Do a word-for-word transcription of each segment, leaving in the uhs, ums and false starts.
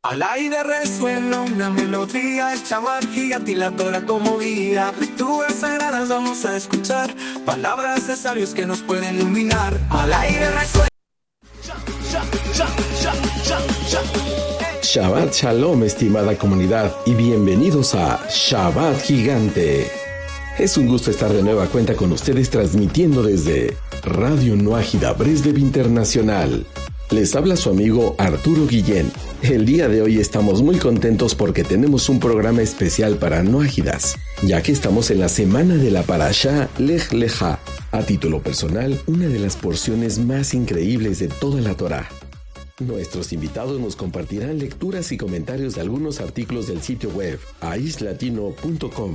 Al aire resuena una melodía, el chamar gigante y la Torah como guía. Lecturas sagradas vamos a escuchar, palabras de sabios que nos pueden iluminar. Al aire resuena. Shabbat Shalom, estimada comunidad, y bienvenidos a Shabbat Gigante. Es un gusto estar de nueva cuenta con ustedes transmitiendo desde Radio Nuágida Breslev Internacional. Les habla su amigo Arturo Guillén. El día de hoy estamos muy contentos porque tenemos un programa especial para Nuágidas, ya que estamos en la semana de la Parashá Lech Lecha. A título personal, una de las porciones más increíbles de toda la Torá. Nuestros invitados nos compartirán lecturas y comentarios de algunos artículos del sitio web aish latino punto com.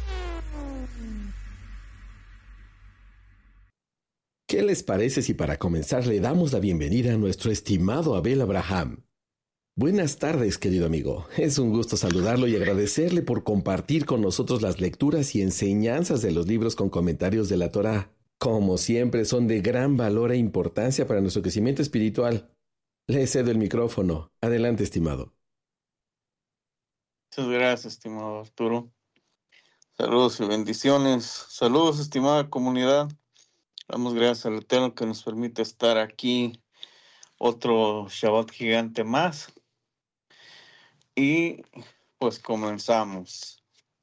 ¿Qué les parece si para comenzar le damos la bienvenida a nuestro estimado Abel Abraham? Buenas tardes, querido amigo. Es un gusto saludarlo y agradecerle por compartir con nosotros las lecturas y enseñanzas de los libros con comentarios de la Torá. Como siempre, son de gran valor e importancia para nuestro crecimiento espiritual. Le cedo el micrófono. Adelante, estimado. Muchas gracias, estimado Arturo. Saludos y bendiciones. Saludos, estimada comunidad. Damos gracias al Eterno que nos permite estar aquí otro Shabbat gigante más. Y pues comenzamos.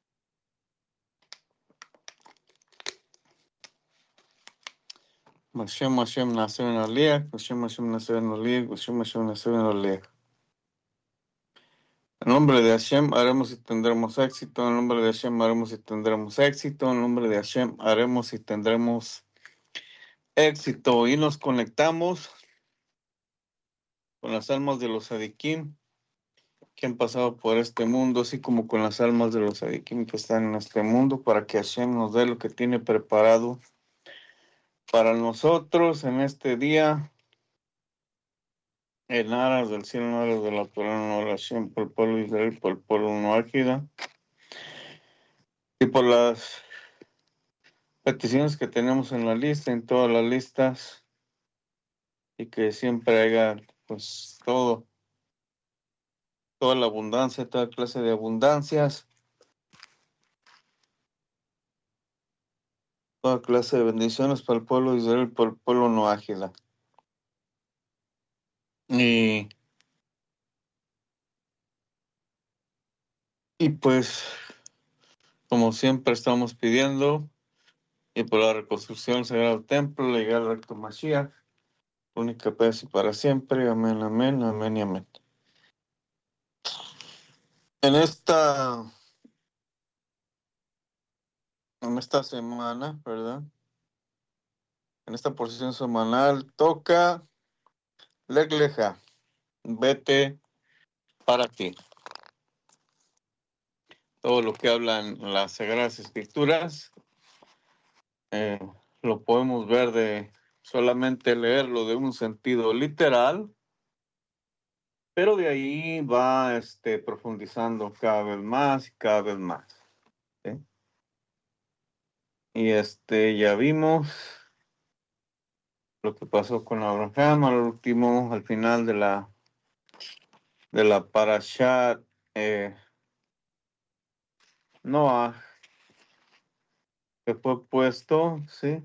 Hashem Hashem nació en Aliach, Hashem Hashem nació en Aliach, Hashem Hashem nació en Aliach. En nombre de Hashem haremos y tendremos éxito, en nombre de Hashem haremos y tendremos éxito, en nombre de Hashem haremos y tendremos éxito. Y nos conectamos con las almas de los Sadikim que han pasado por este mundo, así como con las almas de los Sadikim que están en este mundo, para que Hashem nos dé lo que tiene preparado para nosotros en este día, en aras del cielo, en aras de la Torah, en aras de Hashem, por el pueblo de Israel, por el pueblo Nuágida, y por las peticiones que tenemos en la lista, en todas las listas, y que siempre haya pues todo, toda la abundancia, toda clase de abundancias, toda clase de bendiciones para el pueblo de Israel, por el pueblo Nuágida. Y, y pues, como siempre estamos pidiendo, y por la reconstrucción del Sagrado Templo, la llegada del recto Mashiach, única vez y para siempre. Amén, amén, amén y amén. En esta, en esta semana, ¿verdad? En esta porción semanal toca Lech Lecha, vete para ti. Todo lo que hablan las Sagradas Escrituras eh, lo podemos ver de solamente leerlo de un sentido literal, pero de ahí va este, profundizando cada vez más y cada vez más. ¿Sí? Y este ya vimos lo que pasó con Abraham al último, al final de la de la Parashat eh, Noah, que fue puesto, sí,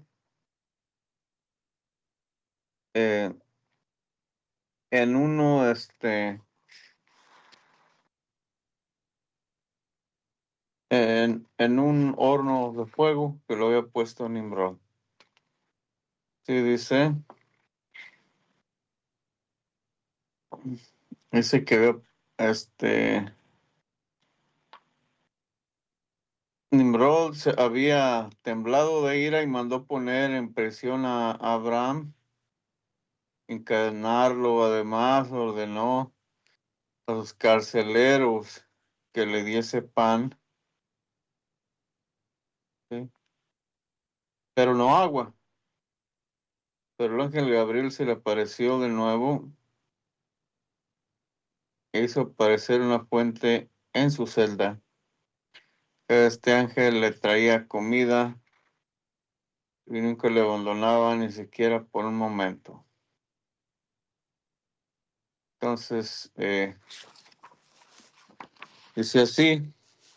eh, en uno, este, en, en un horno de fuego que lo había puesto Nimrod. Sí, dice, dice que había, este, Nimrod se había temblado de ira y mandó poner en prisión a Abraham, encadenarlo. Además ordenó a los carceleros que le diese pan, ¿sí? Pero no agua. Pero el ángel Gabriel se le apareció de nuevo e hizo aparecer una fuente en su celda. Este ángel le traía comida y nunca le abandonaba ni siquiera por un momento. Entonces, eh, Dice así: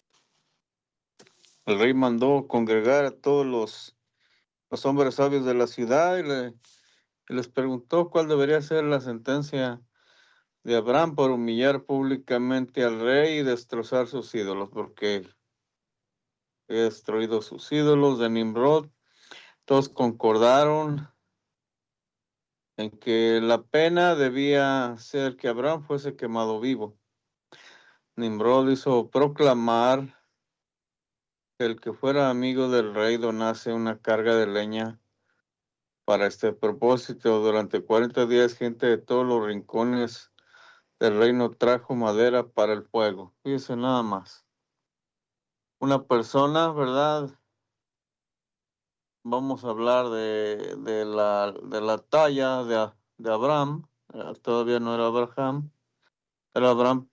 el rey mandó congregar a todos los, los hombres sabios de la ciudad y, le, y les preguntó cuál debería ser la sentencia de Abraham por humillar públicamente al rey y destrozar sus ídolos, porque he destruido sus ídolos de Nimrod. Todos concordaron en que la pena debía ser que Abraham fuese quemado vivo. Nimrod hizo proclamar que el que fuera amigo del rey donase una carga de leña para este propósito. Durante cuarenta días, gente de todos los rincones del reino trajo madera para el fuego. Fíjense nada más. Una persona, ¿verdad? Vamos a hablar de, de, la, de la talla de, de Abraham. Eh, todavía no era Abraham. Era Abraham,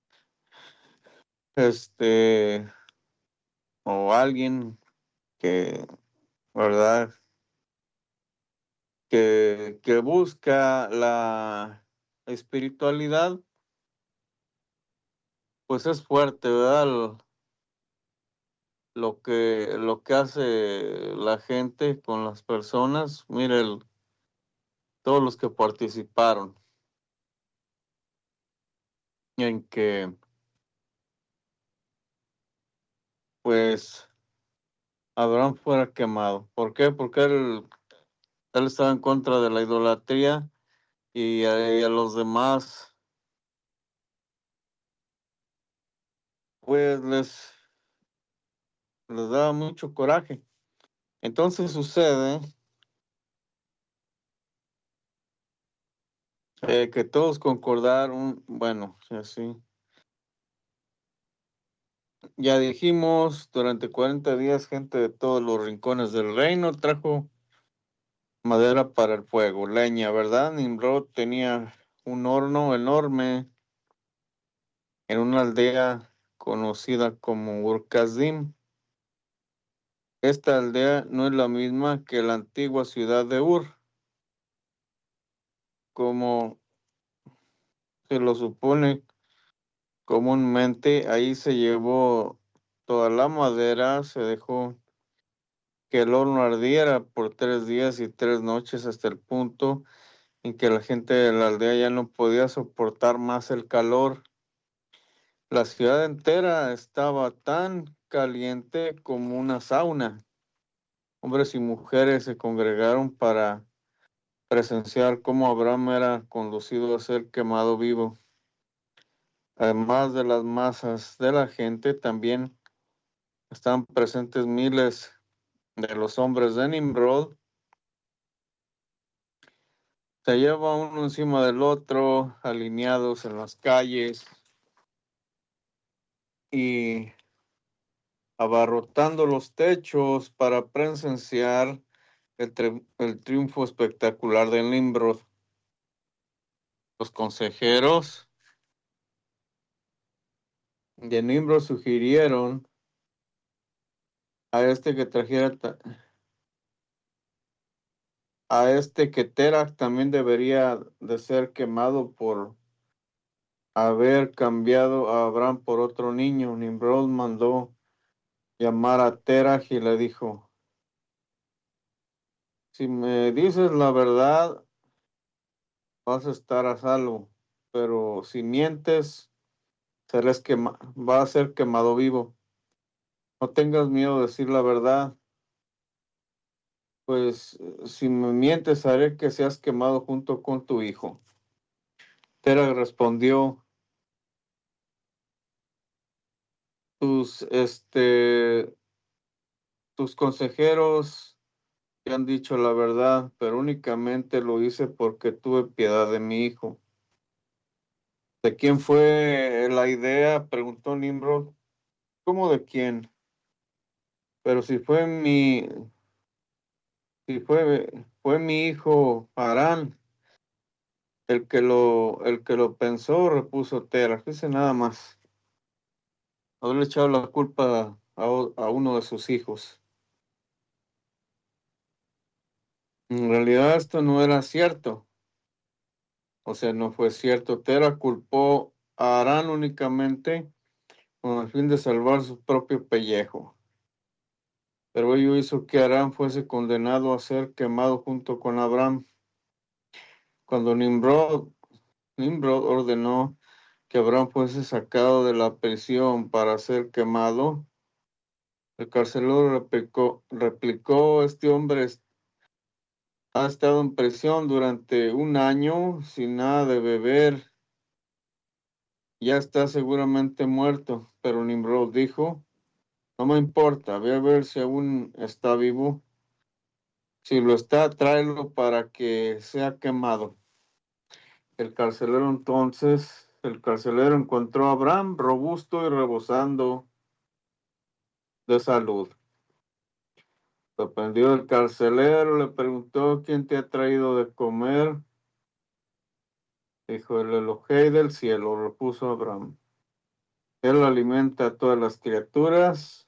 este, o alguien que, ¿verdad? Que, que busca la espiritualidad, pues es fuerte, ¿verdad? Lo, lo que, lo que hace la gente con las personas. Mire, el- todos los que participaron en que, pues, Abraham fuera quemado. ¿Por qué? Porque él, él estaba en contra de la idolatría y a, y a los demás, pues, les, les daba mucho coraje. Entonces sucede eh, que todos concordaron, bueno, así. Ya dijimos, durante cuarenta días, gente de todos los rincones del reino trajo madera para el fuego, leña, ¿verdad? Nimrod tenía un horno enorme en una aldea conocida como Ur-Kasdim. Esta aldea no es la misma que la antigua ciudad de Ur, como se lo supone comúnmente. Ahí se llevó toda la madera, se dejó que el horno ardiera por tres días y tres noches hasta el punto en que la gente de la aldea ya no podía soportar más el calor. La ciudad entera estaba tan caliente como una sauna. Hombres y mujeres se congregaron para presenciar cómo Abraham era conducido a ser quemado vivo. Además de las masas de la gente, también estaban presentes miles de los hombres de Nimrod. Se lleva uno encima del otro, alineados en las calles y abarrotando los techos para presenciar el, tri- el triunfo espectacular de Nimrod. Los consejeros de Nimrod sugirieron a este que trajera ta- a este que Terach también debería de ser quemado por haber cambiado a Abraham por otro niño. Nimrod mandó llamar a Terach y le dijo: si me dices la verdad, vas a estar a salvo, pero si mientes, serás quema va a ser quemado vivo. No tengas miedo de decir la verdad, pues si me mientes, haré que seas quemado junto con tu hijo. Terach respondió: tus, este, tus consejeros te han dicho la verdad, pero únicamente lo hice porque tuve piedad de mi hijo. ¿De quién fue la idea?, preguntó Nimrod. ¿Cómo de quién? Pero si fue mi, si fue, fue mi hijo Harán el que lo, el que lo pensó, repuso Terach. Dice nada más. Haberle echado la culpa a, a uno de sus hijos. En realidad esto no era cierto. O sea, no fue cierto. Terach culpó a Harán únicamente con el fin de salvar su propio pellejo. Pero ello hizo que Aram fuese condenado a ser quemado junto con Abraham. Cuando Nimrod, Nimrod ordenó que Abraham fuese sacado de la prisión para ser quemado, el carcelero replicó, replicó, este hombre ha estado en prisión durante un año sin nada de beber, ya está seguramente muerto. Pero Nimrod dijo, no me importa, voy a ver si aún está vivo. Si lo está, tráelo para que sea quemado. El carcelero entonces, el carcelero encontró a Abraham robusto y rebosando de salud. Sorprendido el carcelero, le preguntó, ¿quién te ha traído de comer? Dijo, el Elohei del cielo, repuso Abraham. Él alimenta a todas las criaturas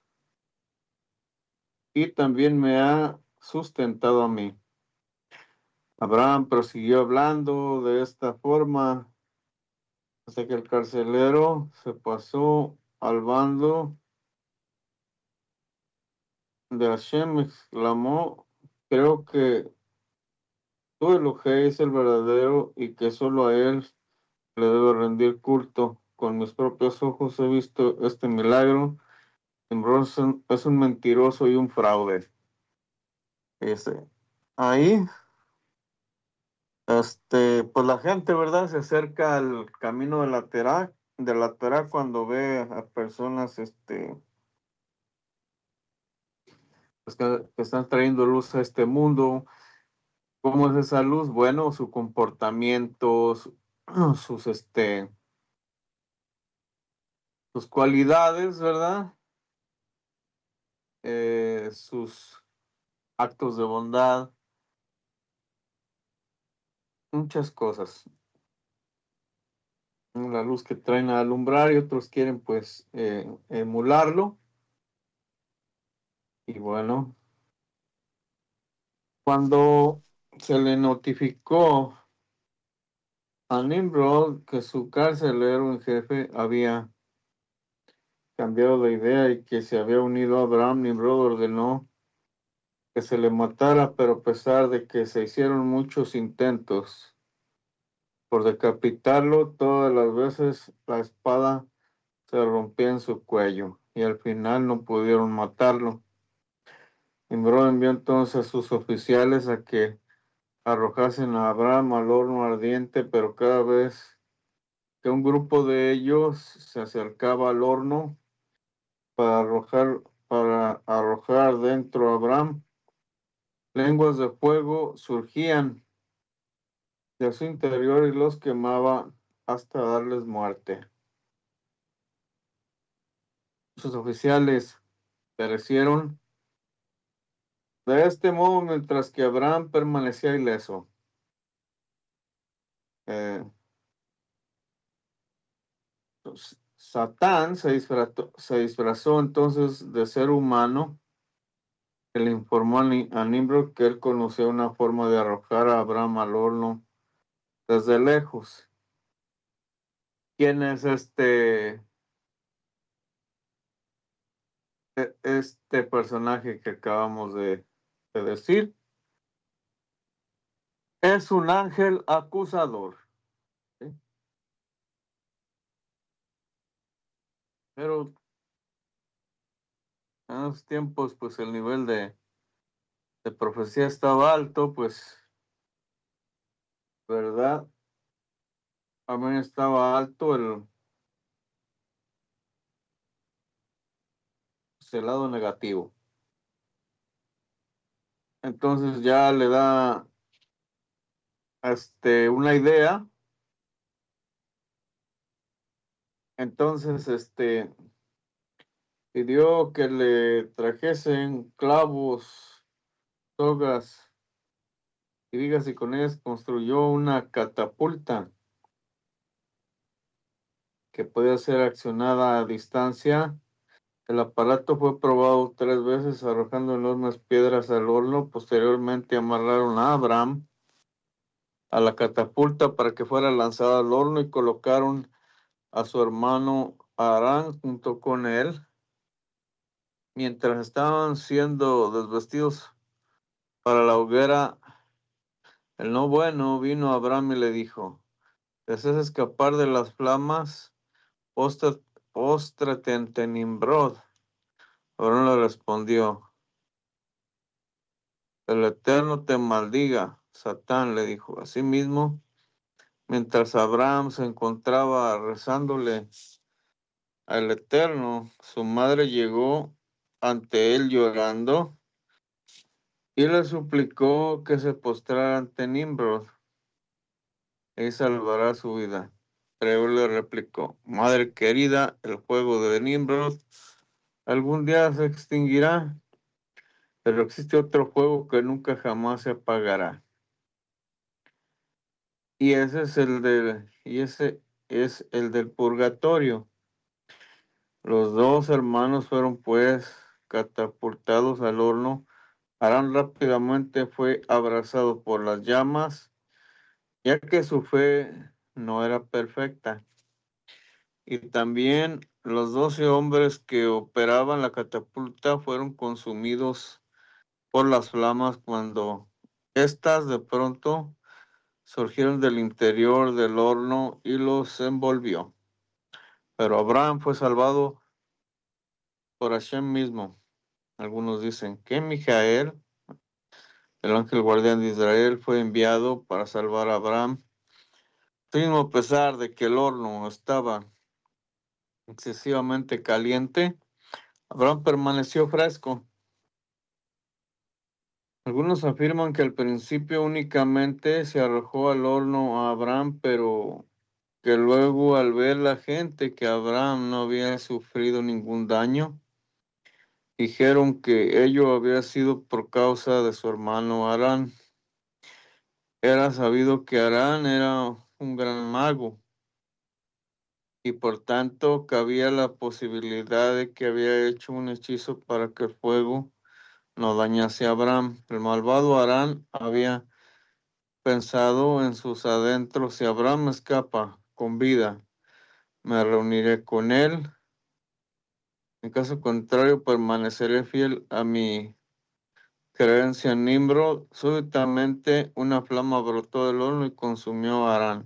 y también me ha sustentado a mí. Abraham prosiguió hablando de esta forma hasta que el carcelero se pasó al bando de Hashem, exclamó, creo que tú, Elohei, es el verdadero y que solo a él le debo rendir culto. Con mis propios ojos he visto este milagro. Nimrod es un mentiroso y un fraude. Ese. Ahí, este, pues la gente, ¿verdad? Se acerca al camino de la Torá, de la Torá cuando ve a personas, este, pues que, que están trayendo luz a este mundo. ¿Cómo es esa luz? Bueno, su comportamiento, su- sus, este, sus cualidades, ¿verdad? Eh, sus actos de bondad, muchas cosas. La luz que traen a alumbrar y otros quieren pues eh, emularlo. Y bueno, cuando se le notificó a Nimrod que su carcelero en jefe había cambiado de idea y que se había unido a Abraham, Nimrod ordenó que se le matara, pero a pesar de que se hicieron muchos intentos por decapitarlo, todas las veces la espada se rompía en su cuello y al final no pudieron matarlo. Nimrod envió entonces a sus oficiales a que arrojasen a Abraham al horno ardiente, pero cada vez que un grupo de ellos se acercaba al horno para arrojar, para arrojar dentro a Abraham, lenguas de fuego surgían de su interior y los quemaba hasta darles muerte. Sus oficiales perecieron de este modo mientras que Abraham permanecía ileso. Eh, pues, Satán se disfrazó, se disfrazó entonces de ser humano. Él informó a, Ni- a Nimrod que él conocía una forma de arrojar a Abraham al horno desde lejos. ¿Quién es este, e- este personaje que acabamos de, de decir? Es un ángel acusador, ¿sí? Pero en esos tiempos, pues el nivel de, de profecía estaba alto, pues, ¿verdad? También estaba alto el, pues, el lado negativo. Entonces ya le da este, una idea. Entonces, este, pidió que le trajesen clavos, sogas y vigas y con ellas construyó una catapulta que podía ser accionada a distancia. El aparato fue probado tres veces arrojando enormes piedras al horno. Posteriormente amarraron a Abraham a la catapulta para que fuera lanzada al horno y colocaron a su hermano Harán junto con él, mientras estaban siendo desvestidos para la hoguera, el no bueno vino a Abraham y le dijo: ¿deseas escapar de las flamas? Póstrate, póstrate ante Nimrod. Abraham le respondió: el Eterno te maldiga. Satán le dijo. Asimismo, mientras Abraham se encontraba rezándole al Eterno, su madre llegó ante él llorando y le suplicó que se postrara ante Nimrod y salvará su vida. Pero él le replicó: madre querida, el fuego de Nimrod algún día se extinguirá, pero existe otro fuego que nunca jamás se apagará. Y ese es el del, y ese es el del purgatorio. Los dos hermanos fueron pues catapultados al horno. Harán rápidamente fue abrazado por las llamas, ya que su fe no era perfecta. Y también los doce hombres que operaban la catapulta fueron consumidos por las flamas cuando éstas de pronto surgieron del interior del horno y los envolvió. Pero Abraham fue salvado por Hashem mismo. Algunos dicen que Mijael, el ángel guardián de Israel, fue enviado para salvar a Abraham. Mismo a pesar de que el horno estaba excesivamente caliente, Abraham permaneció fresco. Algunos afirman que al principio únicamente se arrojó al horno a Abraham, pero que luego al ver la gente que Abraham no había sufrido ningún daño, dijeron que ello había sido por causa de su hermano Harán. Era sabido que Harán era un gran mago y por tanto cabía la posibilidad de que había hecho un hechizo para que el fuego no dañase a Abraham. El malvado Harán había pensado en sus adentros: si Abraham escapa con vida, me reuniré con él. En caso contrario, permaneceré fiel a mi creencia en Nimrod. Súbitamente una flama brotó del horno y consumió a Harán,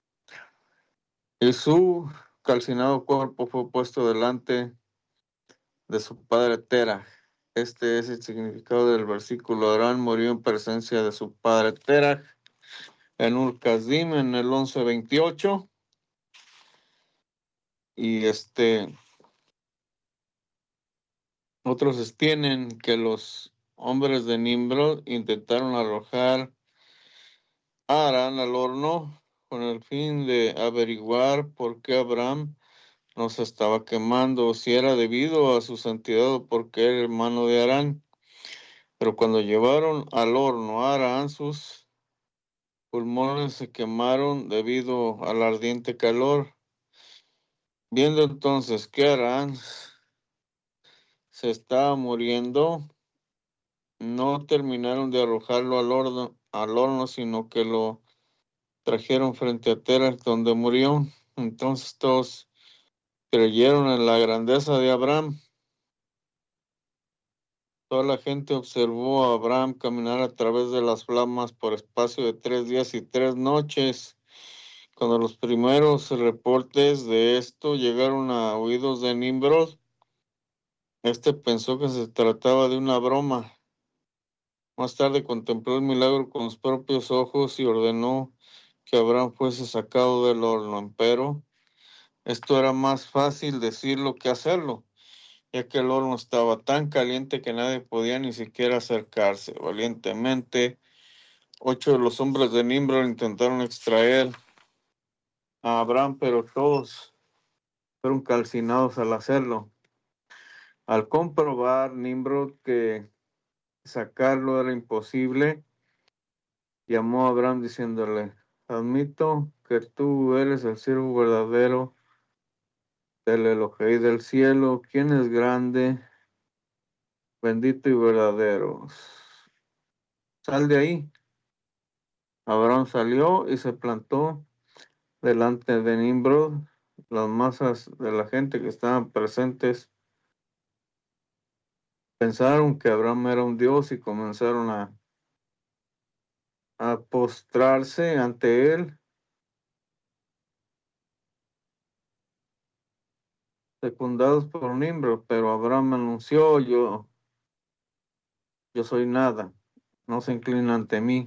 y su calcinado cuerpo fue puesto delante de su padre Terah. Este es el significado del versículo. Harán murió en presencia de su padre Terah en Ur-Kasdim en el once veintiocho. Y este, otros sostienen que los hombres de Nimrod intentaron arrojar a Harán al horno con el fin de averiguar por qué Abraham no se estaba quemando, o si era debido a su santidad o porque era hermano de Harán. Pero cuando llevaron al horno a Harán, sus pulmones se quemaron debido al ardiente calor. Viendo entonces que Harán se estaba muriendo, no terminaron de arrojarlo al horno, al horno, sino que lo trajeron frente a Terah, donde murió. Entonces todos creyeron en la grandeza de Abraham. Toda la gente observó a Abraham caminar a través de las flamas por espacio de tres días y tres noches. Cuando los primeros reportes de esto llegaron a oídos de Nimrod, este pensó que se trataba de una broma. Más tarde contempló el milagro con sus propios ojos y ordenó que Abraham fuese sacado del horno. Empero, esto era más fácil decirlo que hacerlo, ya que el horno estaba tan caliente que nadie podía ni siquiera acercarse. Valientemente, ocho de los hombres de Nimrod intentaron extraer a Abraham, pero todos fueron calcinados al hacerlo. Al comprobar Nimrod que sacarlo era imposible, llamó a Abraham diciéndole: admito que tú eres el siervo verdadero del Elohei del cielo, quien es grande, bendito y verdadero. Sal de ahí. Abraham salió y se plantó delante de Nimrod las masas de la gente que estaban presentes pensaron que Abraham era un dios y comenzaron a, a postrarse ante él, secundados por Nimrod, pero Abraham anunció, yo, yo soy nada, no se inclina ante mí.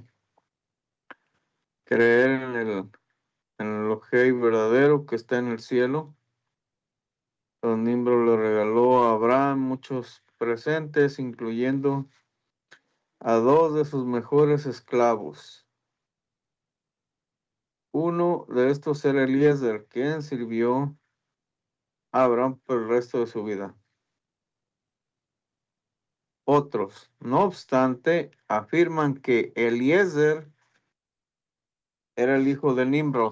Creer en el, en el Elohei verdadero que está en el cielo. Don Nimrod le regaló a Abraham muchos presentes, incluyendo a dos de sus mejores esclavos. Uno de estos era Eliezer, quien sirvió a Abraham por el resto de su vida. Otros, no obstante, afirman que Eliezer era el hijo de Nimrod.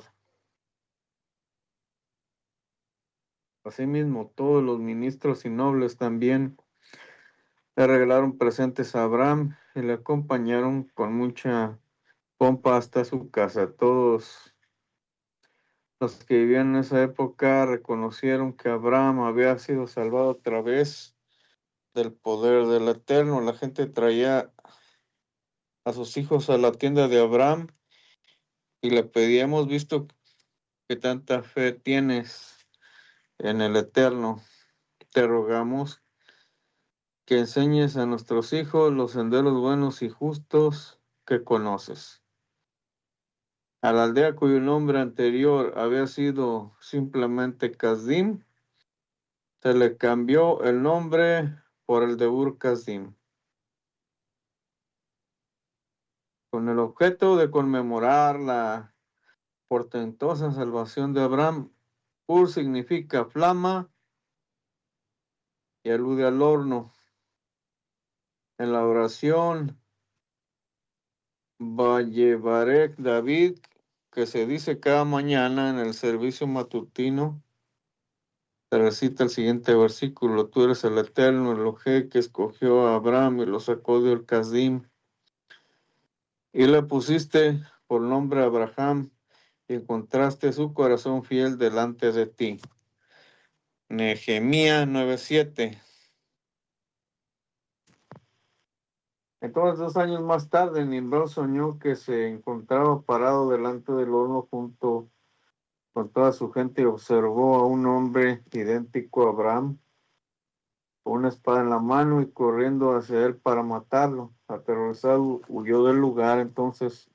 Asimismo, todos los ministros y nobles también le regalaron presentes a Abraham y le acompañaron con mucha pompa hasta su casa. Todos los que vivían en esa época reconocieron que Abraham había sido salvado a través del poder del Eterno. La gente traía a sus hijos a la tienda de Abraham y le pedía, hemos visto que tanta fe tienes en el Eterno. Te rogamos que enseñes a nuestros hijos los senderos buenos y justos que conoces. A la aldea cuyo nombre anterior había sido simplemente Kasdim, se le cambió el nombre por el de Ur Kasdim, con el objeto de conmemorar la portentosa salvación de Abraham. Ur significa flama y alude al horno. En la oración Vayevarek David, que se dice cada mañana en el servicio matutino, se recita el siguiente versículo: Tú eres el Eterno, el Elohei, que escogió a Abraham y lo sacó de Ur Kasdim, y le pusiste por nombre Abraham, y encontraste su corazón fiel delante de ti. Nehemías nueve siete. Entonces, dos años más tarde, Nimrod soñó que se encontraba parado delante del horno junto con toda su gente y observó a un hombre idéntico a Abraham, con una espada en la mano y corriendo hacia él para matarlo. Aterrorizado, huyó del lugar. Entonces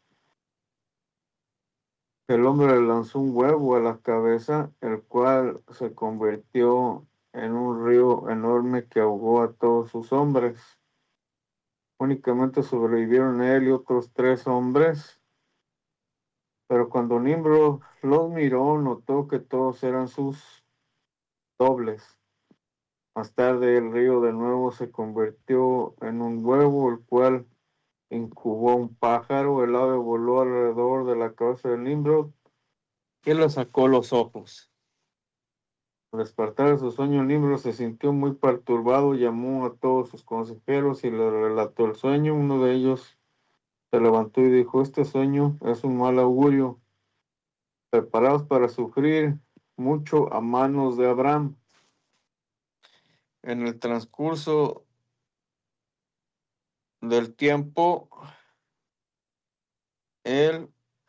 el hombre le lanzó un huevo a la cabeza, el cual se convirtió en un río enorme que ahogó a todos sus hombres. Únicamente sobrevivieron él y otros tres hombres. Pero cuando Nimrod los miró, notó que todos eran sus dobles. Más tarde el río de nuevo se convirtió en un huevo, el cual incubó un pájaro. El ave voló alrededor de la cabeza de Nimrod y le sacó los ojos. Al despertar de su sueño, Nimrod se sintió muy perturbado, llamó a todos sus consejeros y le relató el sueño. Uno de ellos se levantó y dijo: Este sueño es un mal augurio. Preparados para sufrir mucho a manos de Abraham. En el transcurso del tiempo, él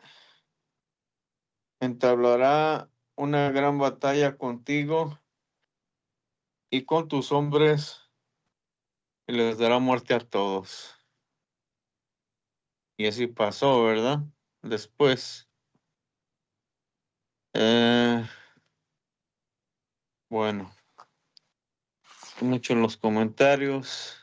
entablará una gran batalla contigo y con tus hombres, y les dará muerte a todos. Y así pasó, ¿verdad? Después, eh, bueno, mucho en los comentarios.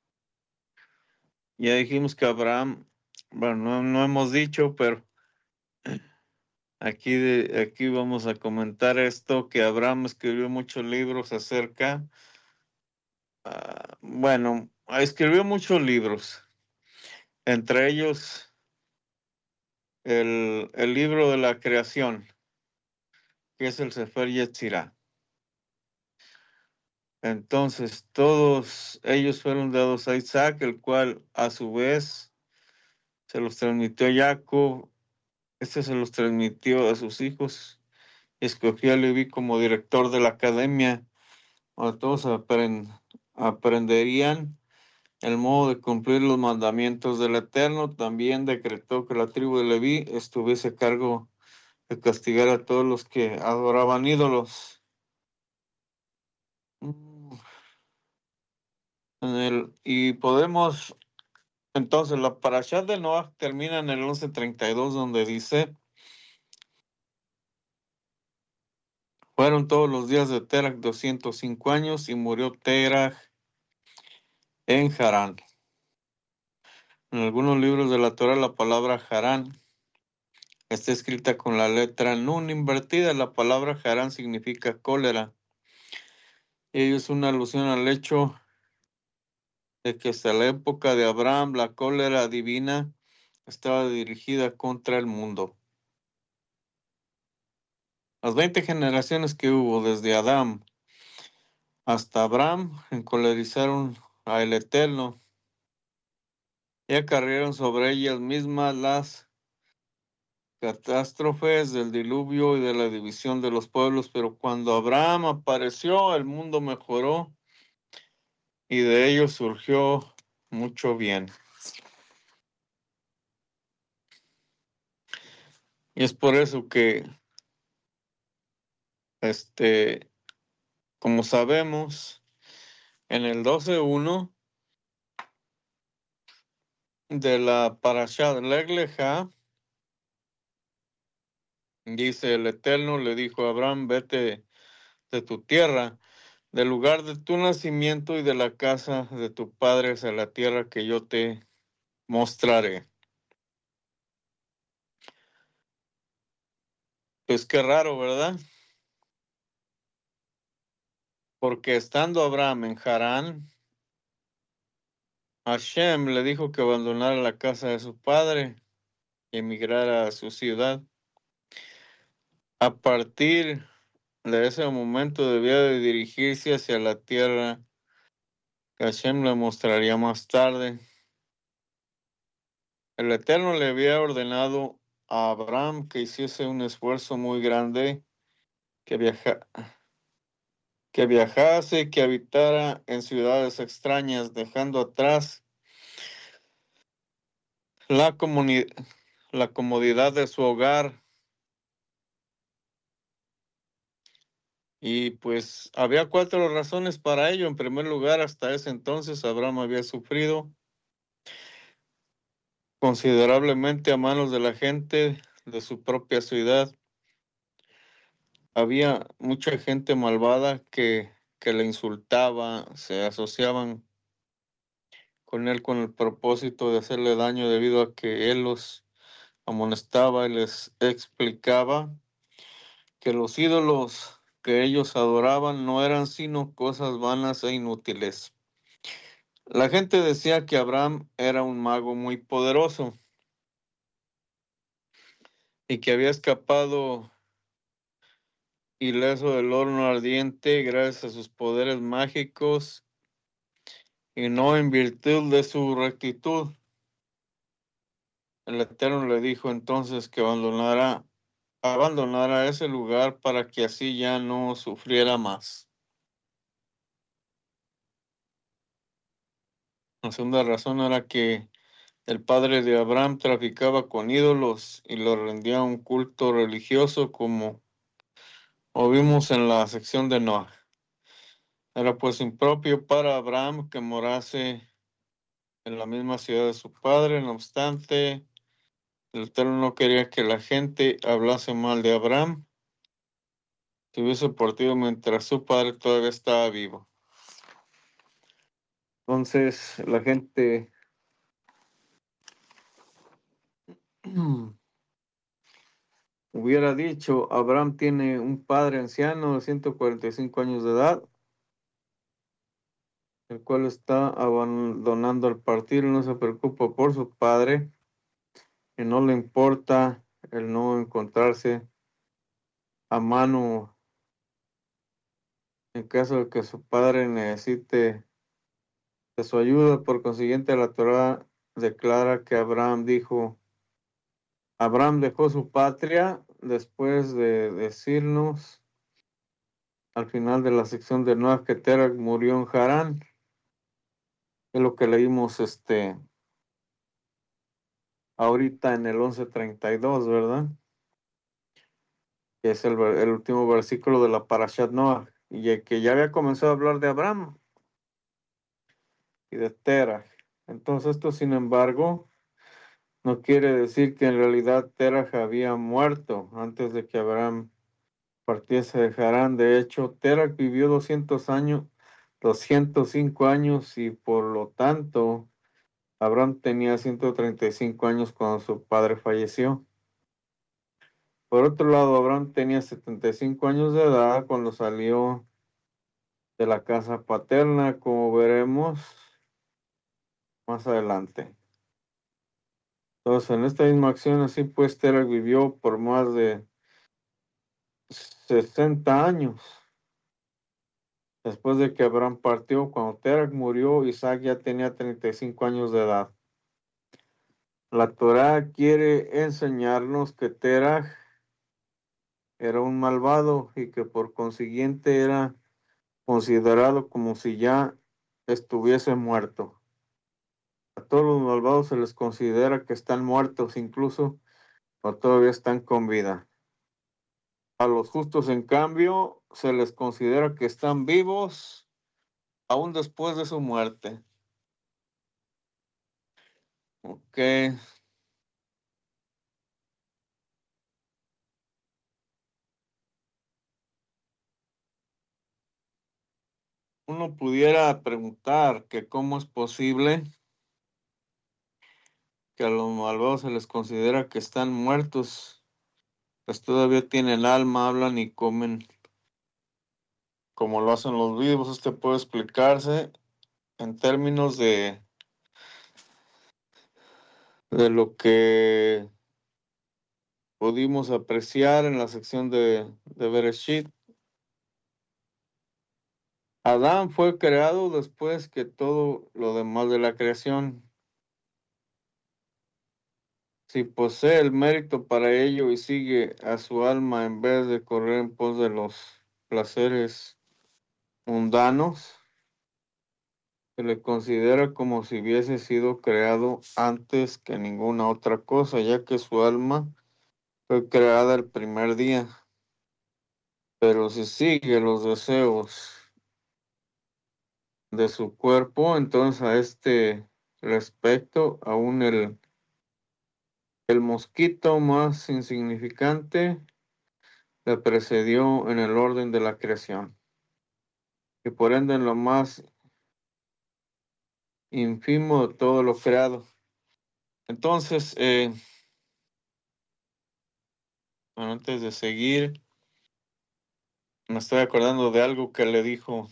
Ya dijimos que Abraham, bueno, no, no hemos dicho, pero aquí, de, aquí vamos a comentar esto, que Abraham escribió muchos libros acerca, uh, bueno, escribió muchos libros, entre ellos el, el libro de la creación, que es el Sefer Yetzirah. Entonces, todos ellos fueron dados a Isaac, el cual a su vez se los transmitió a Jacob. Este se los transmitió a sus hijos escogió a Leví como director de la academia, donde todos aprend- aprenderían el modo de cumplir los mandamientos del Eterno. También decretó que la tribu de Leví estuviese a cargo de castigar a todos los que adoraban ídolos. Mm, En el, y podemos, entonces, la parashat de Noah termina en el once treinta y dos, donde dice: fueron todos los días de Terach doscientos cinco años, y murió Terach en Harán. En algunos libros de la Torah, la palabra Harán está escrita con la letra Nun invertida. La palabra Harán significa cólera. Ello es una alusión al hecho de que hasta la época de Abraham la cólera divina estaba dirigida contra el mundo. Las veinte generaciones que hubo desde Adán hasta Abraham encolerizaron al Eterno y acarrearon sobre ellas mismas las catástrofes del diluvio y de la división de los pueblos. Pero cuando Abraham apareció, el mundo mejoró y de ello surgió mucho bien. Y es por eso que, este, como sabemos, en el doce uno de la Parashat Lech Lecha, dice: el Eterno le dijo a Abraham: vete de tu tierra, del lugar de tu nacimiento y de la casa de tu padre, hacia la tierra que yo te mostraré. Pues qué raro, ¿verdad? Porque estando Abraham en Harán, Hashem le dijo que abandonara la casa de su padre y emigrara a su ciudad. A partir de ese momento debía de dirigirse hacia la tierra que Hashem le mostraría más tarde. El Eterno le había ordenado a Abraham que hiciese un esfuerzo muy grande, que, viaja, que viajase, que habitara en ciudades extrañas, dejando atrás la, comuni- la comodidad de su hogar. Y pues había cuatro razones para ello. En primer lugar, hasta ese entonces Abraham había sufrido considerablemente a manos de la gente de su propia ciudad. Había mucha gente malvada que, que le insultaba, se asociaban con él con el propósito de hacerle daño, debido a que él los amonestaba y les explicaba que los ídolos que ellos adoraban no eran sino cosas vanas e inútiles. La gente decía que Abraham era un mago muy poderoso y que había escapado ileso del horno ardiente gracias a sus poderes mágicos y no en virtud de su rectitud. El Eterno le dijo entonces que abandonara, abandonara ese lugar para que así ya no sufriera más. La segunda razón era que el padre de Abraham traficaba con ídolos y le rendía un culto religioso, como o vimos en la sección de Noah. Era pues impropio para Abraham que morase en la misma ciudad de su padre. No obstante, el Eterno no quería que la gente hablase mal de Abraham, se hubiese partido mientras su padre todavía estaba vivo. Entonces la gente hubiera dicho: Abraham tiene un padre anciano de ciento cuarenta y cinco años de edad, el cual está abandonando al partir y no se preocupa por su padre, y no le importa el no encontrarse a mano en caso de que su padre necesite de su ayuda. Por consiguiente, la Torá declara que Abraham dijo, Abraham dejó su patria, después de decirnos al final de la sección de Noah que Terach murió en Harán. Es lo que leímos este ahorita en el once treinta y dos, ¿verdad? Que es el, el último versículo de la Parashat Noah, y que ya había comenzado a hablar de Abraham y de Terach. Entonces esto, sin embargo, no quiere decir que en realidad Terach había muerto antes de que Abraham partiese de Harán. De hecho, Terach vivió doscientos años, doscientos cinco años, y por lo tanto Abraham tenía ciento treinta y cinco años cuando su padre falleció. Por otro lado, Abraham tenía setenta y cinco años de edad cuando salió de la casa paterna, como veremos más adelante. Entonces, en esta misma acción, así pues, Terach vivió por más de sesenta años. Después de que Abraham partió, cuando Terach murió, Isaac ya tenía treinta y cinco años de edad. La Torá quiere enseñarnos que Terach era un malvado y que por consiguiente era considerado como si ya estuviese muerto. A todos los malvados se les considera que están muertos, incluso o todavía están con vida. A los justos, en cambio, se les considera que están vivos aún después de su muerte. Ok. Uno pudiera preguntar que cómo es posible que a los malvados se les considera que están muertos, pues todavía tienen alma, hablan y comen como lo hacen los vivos. Este puede explicarse en términos de, de lo que pudimos apreciar en la sección de, de Bereshit. Adán fue creado después que todo lo demás de la creación. Si posee el mérito para ello y sigue a su alma en vez de correr en pos de los placeres mundanos, se le considera como si hubiese sido creado antes que ninguna otra cosa, ya que su alma fue creada el primer día. Pero si sigue los deseos de su cuerpo, entonces a este respecto, aún el, el mosquito más insignificante le precedió en el orden de la creación, y por ende en lo más ínfimo de todo lo creado. Entonces, eh, bueno, antes de seguir, me estoy acordando de algo que le dijo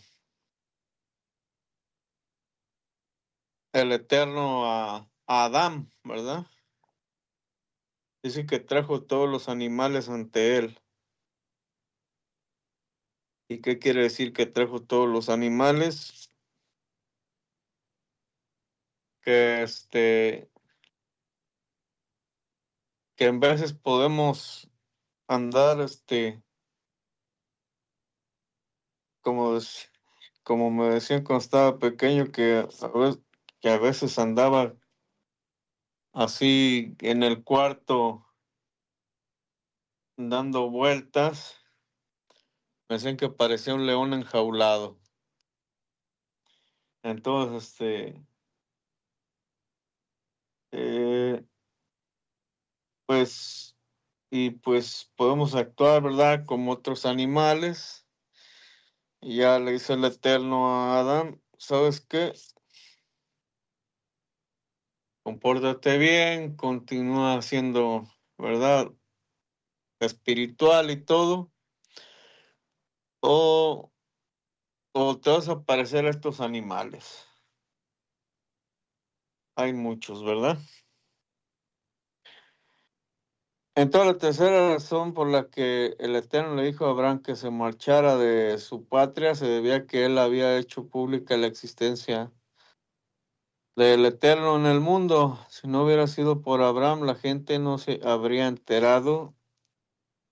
el Eterno a, a Adán, ¿verdad? Dice que trajo todos los animales ante él. ¿Y qué quiere decir que trajo todos los animales? Que este, que en veces podemos andar, este, como, des- como me decían cuando estaba pequeño, que a veces, que a veces andaba así en el cuarto dando vueltas. Me decían que parecía un león enjaulado. Entonces, este, eh, pues, y pues podemos actuar, ¿verdad? Como otros animales. Y ya le dice el Eterno a Adán, ¿sabes qué? Compórtate bien, continúa siendo, ¿verdad? Espiritual y todo. O, o te vas a parecer a estos animales. Hay muchos, ¿verdad? Entonces, la tercera razón por la que el Eterno le dijo a Abraham que se marchara de su patria se debía a que él había hecho pública la existencia del Eterno en el mundo. Si no hubiera sido por Abraham, la gente no se habría enterado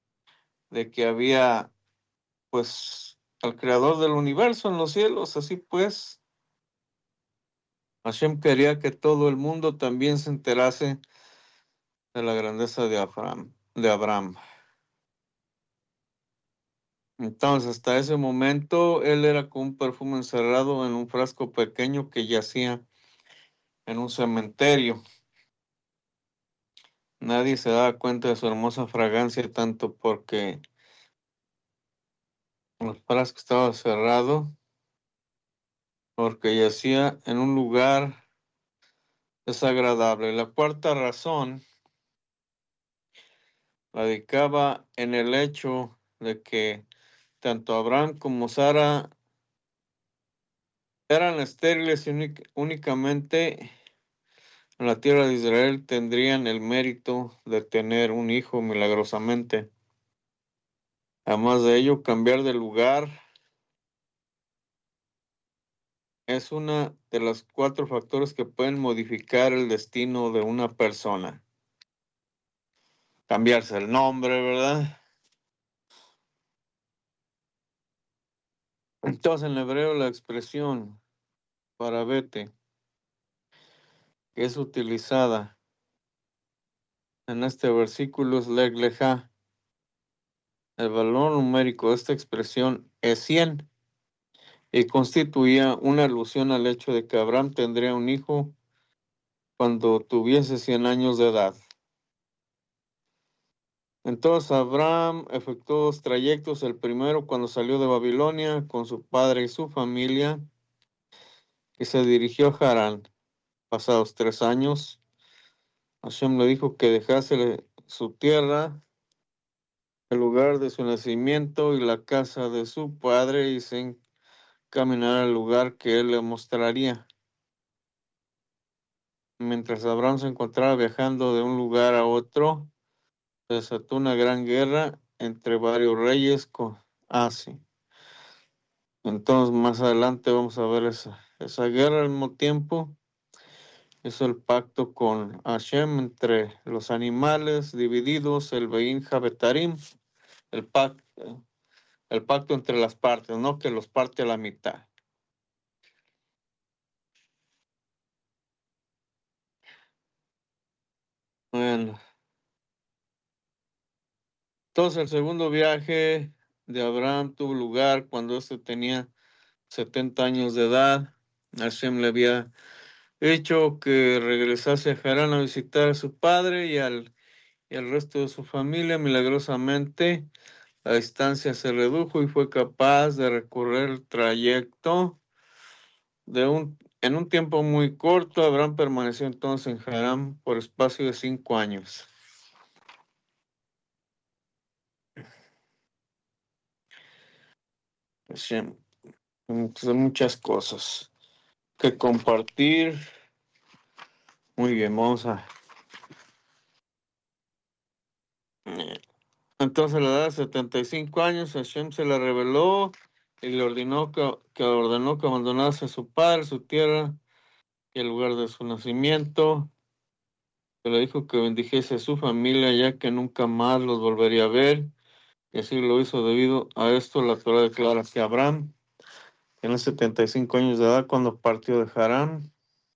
de que había, pues, al creador del universo en los cielos. Así pues, Hashem quería que todo el mundo también se enterase de la grandeza de Abraham, de Abraham. Entonces, hasta ese momento, él era como un perfume encerrado en un frasco pequeño que yacía en un cementerio. Nadie se daba cuenta de su hermosa fragancia, tanto porque el frasco estaba cerrado, porque yacía en un lugar desagradable. La cuarta razón radicaba en el hecho de que tanto Abraham como Sara eran estériles y únicamente en la tierra de Israel tendrían el mérito de tener un hijo milagrosamente. Además de ello, cambiar de lugar es uno de los cuatro factores que pueden modificar el destino de una persona. Cambiarse el nombre, ¿verdad? Entonces, en hebreo, la expresión para vete, que es utilizada en este versículo, es leg leja. El valor numérico de esta expresión es cien y constituía una alusión al hecho de que Abraham tendría un hijo cuando tuviese cien años de edad. Entonces Abraham efectuó dos trayectos, el primero cuando salió de Babilonia con su padre y su familia y se dirigió a Harán. Pasados tres años, Hashem le dijo que dejase su tierra, el lugar de su nacimiento y la casa de su padre y se encaminara al lugar que él le mostraría. Mientras Abraham se encontraba viajando de un lugar a otro, se desató una gran guerra entre varios reyes con Asia. Entonces, más adelante vamos a ver esa, esa guerra. Al mismo tiempo, hizo el pacto con Hashem entre los animales divididos, el Bein Jabetarim, el pacto, el pacto entre las partes, no que los parte a la mitad. Bueno, entonces el segundo viaje de Abraham tuvo lugar cuando éste tenía setenta años de edad. Hashem le había dicho que regresase a Harán a visitar a su padre y al, y al resto de su familia. Milagrosamente, la distancia se redujo y fue capaz de recorrer el trayecto de un, en un tiempo muy corto. Abraham permaneció entonces en Harán por espacio de cinco años. Hashem, muchas cosas que compartir. Muy bien, vamos a... Entonces a la edad de setenta y cinco años, Hashem se le reveló y le ordenó que, que ordenó que abandonase a su padre, su tierra y el lugar de su nacimiento. Que le dijo que bendijese a su familia, ya que nunca más los volvería a ver. Y así lo hizo. Debido a esto, la Torah declara que Abraham tiene setenta y cinco años de edad cuando partió de Harán.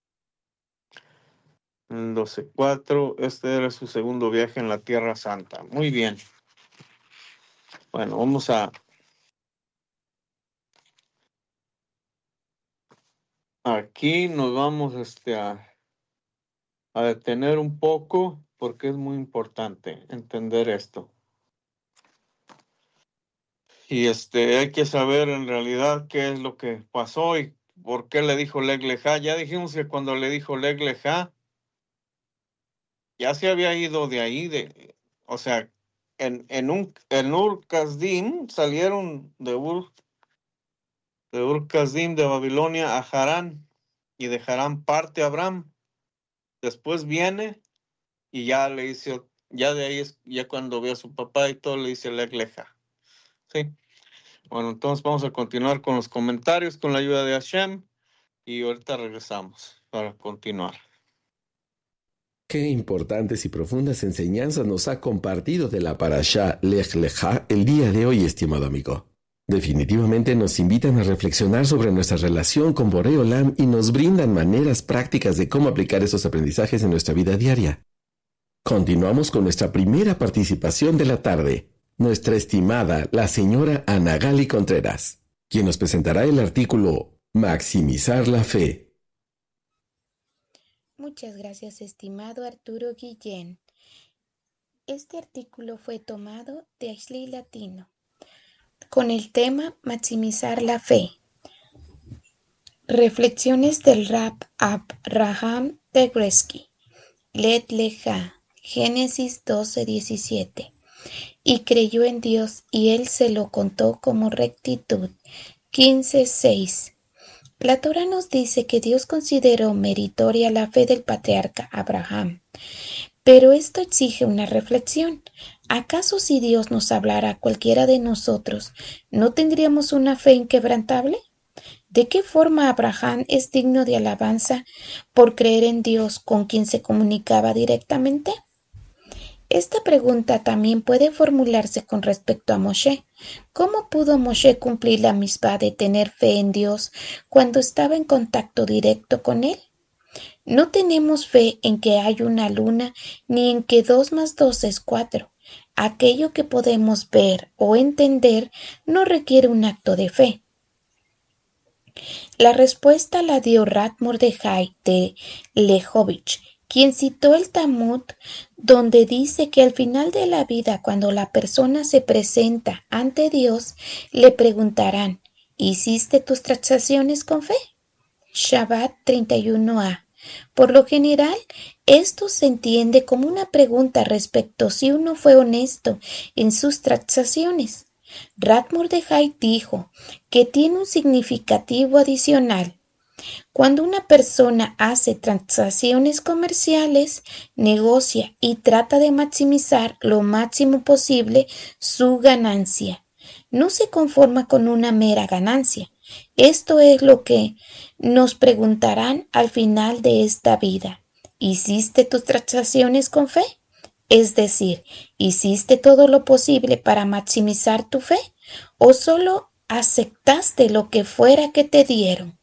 En doce cuatro, este era su segundo viaje en la Tierra Santa. Muy bien. Bueno, vamos a... Aquí nos vamos este, a, a detener un poco porque es muy importante entender esto. Y este, hay que saber en realidad qué es lo que pasó y por qué le dijo Leg Leja. Ya dijimos que cuando le dijo Leg Leja, ya se había ido de ahí, de, o sea, en, en, un, en Ur Kasdim salieron de Ur, de Ur Kasdim de Babilonia a Harán y de Harán parte Abraham. Después viene y ya le dice, ya de ahí es, ya cuando ve a su papá y todo le dice Leg Leja. Sí. Bueno, entonces vamos a continuar con los comentarios con la ayuda de Hashem y ahorita regresamos para continuar. Qué importantes y profundas enseñanzas nos ha compartido de la Parashá Lech Lechá el día de hoy, estimado amigo. Definitivamente nos invitan a reflexionar sobre nuestra relación con Boré Olam y nos brindan maneras prácticas de cómo aplicar esos aprendizajes en nuestra vida diaria. Continuamos con nuestra primera participación de la tarde, nuestra estimada la señora Ana Gali Contreras, quien nos presentará el artículo Maximizar la fe. Muchas gracias, estimado Arturo Guillén. Este artículo fue tomado de Ashley Latino con el tema Maximizar la fe. Reflexiones del Rab Abraham Degresky. Lech Lechá, Génesis doce diecisiete. Y creyó en Dios y él se lo contó como rectitud. quince seis. La Torá nos dice que Dios consideró meritoria la fe del patriarca Abraham. Pero esto exige una reflexión. ¿Acaso si Dios nos hablara a cualquiera de nosotros, no tendríamos una fe inquebrantable? ¿De qué forma Abraham es digno de alabanza por creer en Dios con quien se comunicaba directamente? Esta pregunta también puede formularse con respecto a Moshe. ¿Cómo pudo Moshe cumplir la misbá de tener fe en Dios cuando estaba en contacto directo con él? No tenemos fe en que hay una luna ni en que dos más dos es cuatro. Aquello que podemos ver o entender no requiere un acto de fe. La respuesta la dio Rat Mordejai de Lejovich, quien citó el Talmud, donde dice que al final de la vida, cuando la persona se presenta ante Dios, le preguntarán, ¿hiciste tus transacciones con fe? Shabbat treinta y uno a. Por lo general, esto se entiende como una pregunta respecto si uno fue honesto en sus transacciones. Rat Mordejai dijo que tiene un significativo adicional. Cuando una persona hace transacciones comerciales, negocia y trata de maximizar lo máximo posible su ganancia. No se conforma con una mera ganancia. Esto es lo que nos preguntarán al final de esta vida. ¿Hiciste tus transacciones con fe? Es decir, ¿hiciste todo lo posible para maximizar tu fe? ¿O solo aceptaste lo que fuera que te dieron?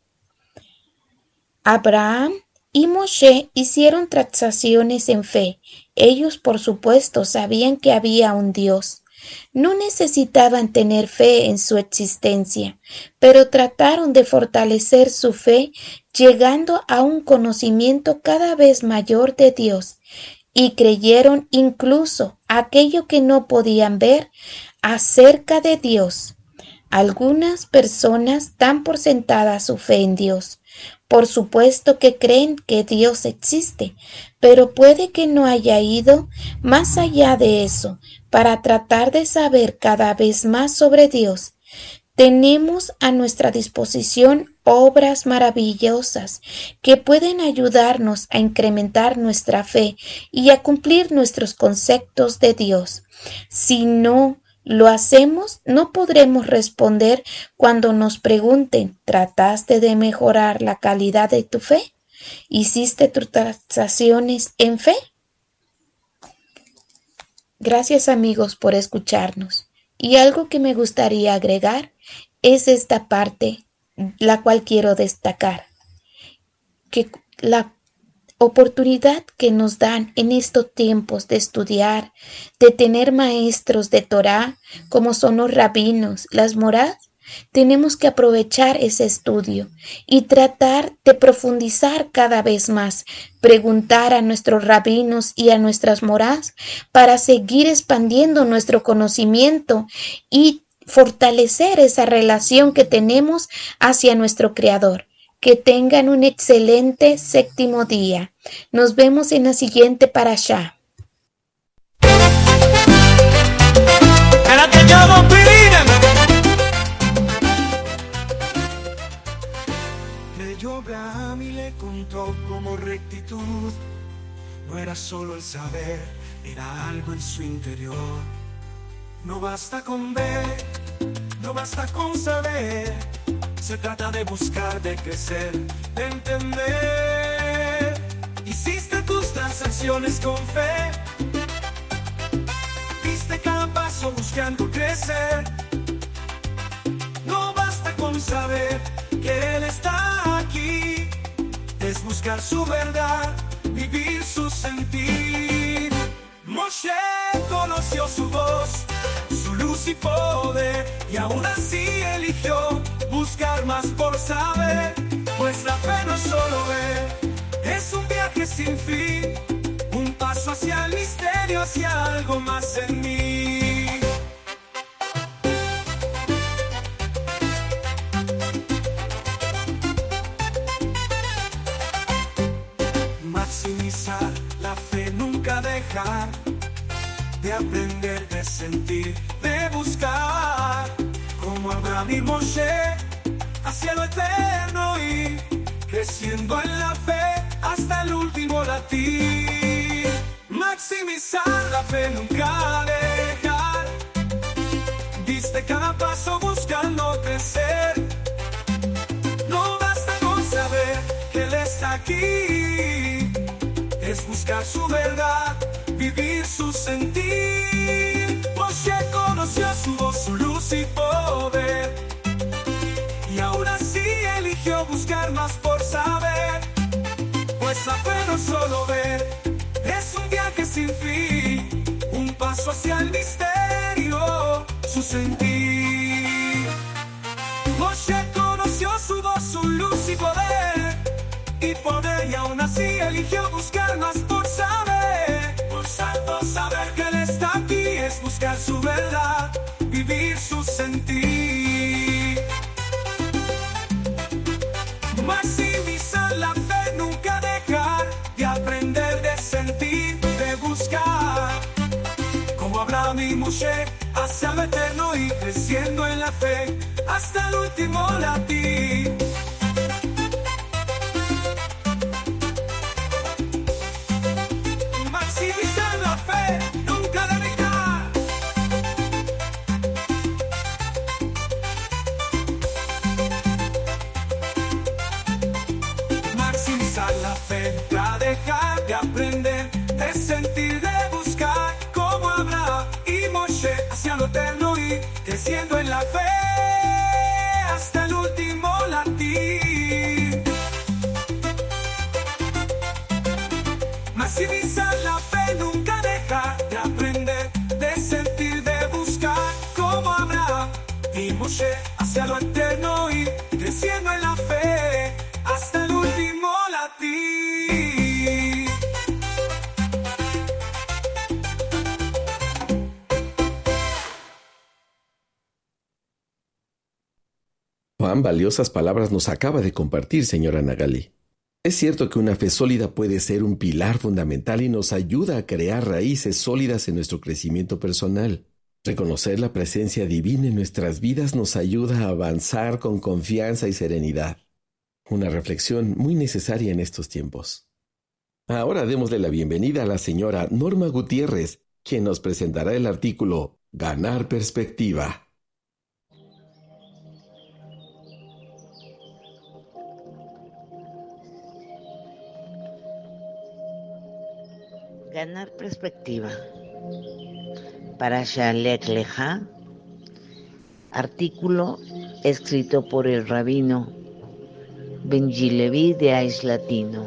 Abraham y Moshe hicieron transacciones en fe. Ellos, por supuesto, sabían que había un Dios. No necesitaban tener fe en su existencia, pero trataron de fortalecer su fe llegando a un conocimiento cada vez mayor de Dios y creyeron incluso aquello que no podían ver acerca de Dios. Algunas personas dan por sentada su fe en Dios. Por supuesto que creen que Dios existe, pero puede que no haya ido más allá de eso para tratar de saber cada vez más sobre Dios. Tenemos a nuestra disposición obras maravillosas que pueden ayudarnos a incrementar nuestra fe y a cumplir nuestros conceptos de Dios. Si no lo hacemos, no podremos responder cuando nos pregunten, ¿trataste de mejorar la calidad de tu fe? ¿Hiciste tus transacciones en fe? Gracias, amigos, por escucharnos. Y algo que me gustaría agregar es esta parte, la cual quiero destacar, que la oportunidad que nos dan en estos tiempos de estudiar, de tener maestros de Torá, como son los rabinos, las morás, tenemos que aprovechar ese estudio y tratar de profundizar cada vez más, preguntar a nuestros rabinos y a nuestras morás para seguir expandiendo nuestro conocimiento y fortalecer esa relación que tenemos hacia nuestro Creador. Que tengan un excelente séptimo día. Nos vemos en la siguiente parashá. Creyó Abraham y le contó como rectitud. No era solo el saber, era algo en su interior. No basta con ver, no basta con saber. Se trata de buscar, de crecer, de entender. Hiciste tus transacciones las acciones con fe. Diste cada paso buscando crecer. No basta con saber que Él está aquí, es buscar su verdad, vivir su sentir. Moshe conoció su voz, su luz y poder, y aún así eligió buscar más por saber. Pues la fe no es solo ver, es un viaje sin fin, un paso hacia el misterio, hacia algo más en mí. Maximizar la fe, nunca dejar de aprender, de sentir, de buscar, como Abraham y Moshe, hacia lo eterno y creciendo en la fe hasta el último latir. Maximizar la fe, nunca dejar. Diste cada paso buscando crecer. No basta con saber que Él está aquí, es buscar su verdad, vivir su sentir. Moshe conoció su voz, su luz y poder, y aún así eligió buscar más por saber. Pues la fe no es solo ver, es un viaje sin fin, un paso hacia el misterio, su sentir. Moshe conoció su voz, su luz y poder, y poder, y aún así eligió buscar más por saber. Por tanto saber que Él está aquí, es buscar su verdad, vivir su sentir. Maximizar la fe, nunca dejar de aprender, de sentir, de buscar, como Abraham y Moshe, hacia lo eterno y creciendo en la fe hasta el último latir. Maximizar la fe, nunca dejar. Maximizar la fe, nunca dejar de aprender, de sentir, de buscar, como Abraham y Moshe, hacia lo eterno y creciendo en la fe hasta el último latir. Maximizar la fe, nunca dejar de aprender, de sentir, de buscar, como Abraham y Moshe, hacia lo eterno y creciendo en la fe hasta el último latir. Cuán valiosas palabras nos acaba de compartir, señora Nagali. Es cierto que una fe sólida puede ser un pilar fundamental y nos ayuda a crear raíces sólidas en nuestro crecimiento personal. Reconocer la presencia divina en nuestras vidas nos ayuda a avanzar con confianza y serenidad. Una reflexión muy necesaria en estos tiempos. Ahora démosle la bienvenida a la señora Norma Gutiérrez, quien nos presentará el artículo Ganar Perspectiva. Ganar perspectiva. Parasha Lech Lecha, artículo escrito por el rabino Benji Levi de Aish Latino.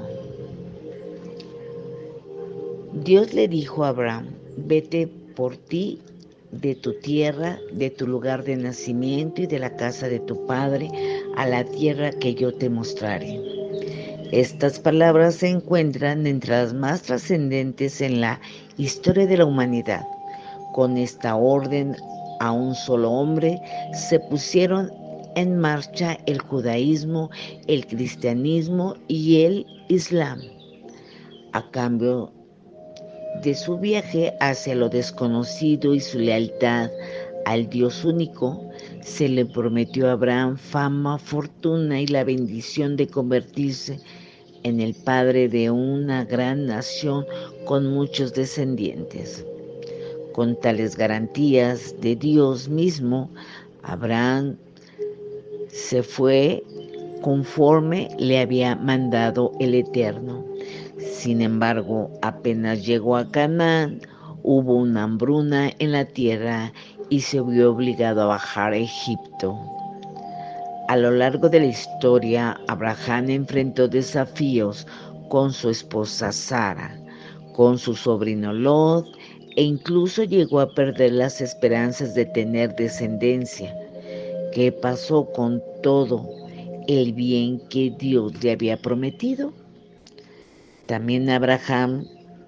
Dios le dijo a Abraham: vete por ti de tu tierra, de tu lugar de nacimiento y de la casa de tu padre, a la tierra que yo te mostraré. Estas palabras se encuentran entre las más trascendentes en la historia de la humanidad. Con esta orden a un solo hombre se pusieron en marcha el judaísmo, el cristianismo y el islam. A cambio de su viaje hacia lo desconocido y su lealtad al Dios único, se le prometió a Abraham fama, fortuna y la bendición de convertirse en el padre de una gran nación con muchos descendientes. Con tales garantías de Dios mismo, Abraham se fue conforme le había mandado el Eterno. Sin embargo, apenas llegó a Canaán, hubo una hambruna en la tierra y se vio obligado a bajar a Egipto. A lo largo de la historia, Abraham enfrentó desafíos con su esposa Sara, con su sobrino Lot, e incluso llegó a perder las esperanzas de tener descendencia. ¿Qué pasó con todo el bien que Dios le había prometido? También Abraham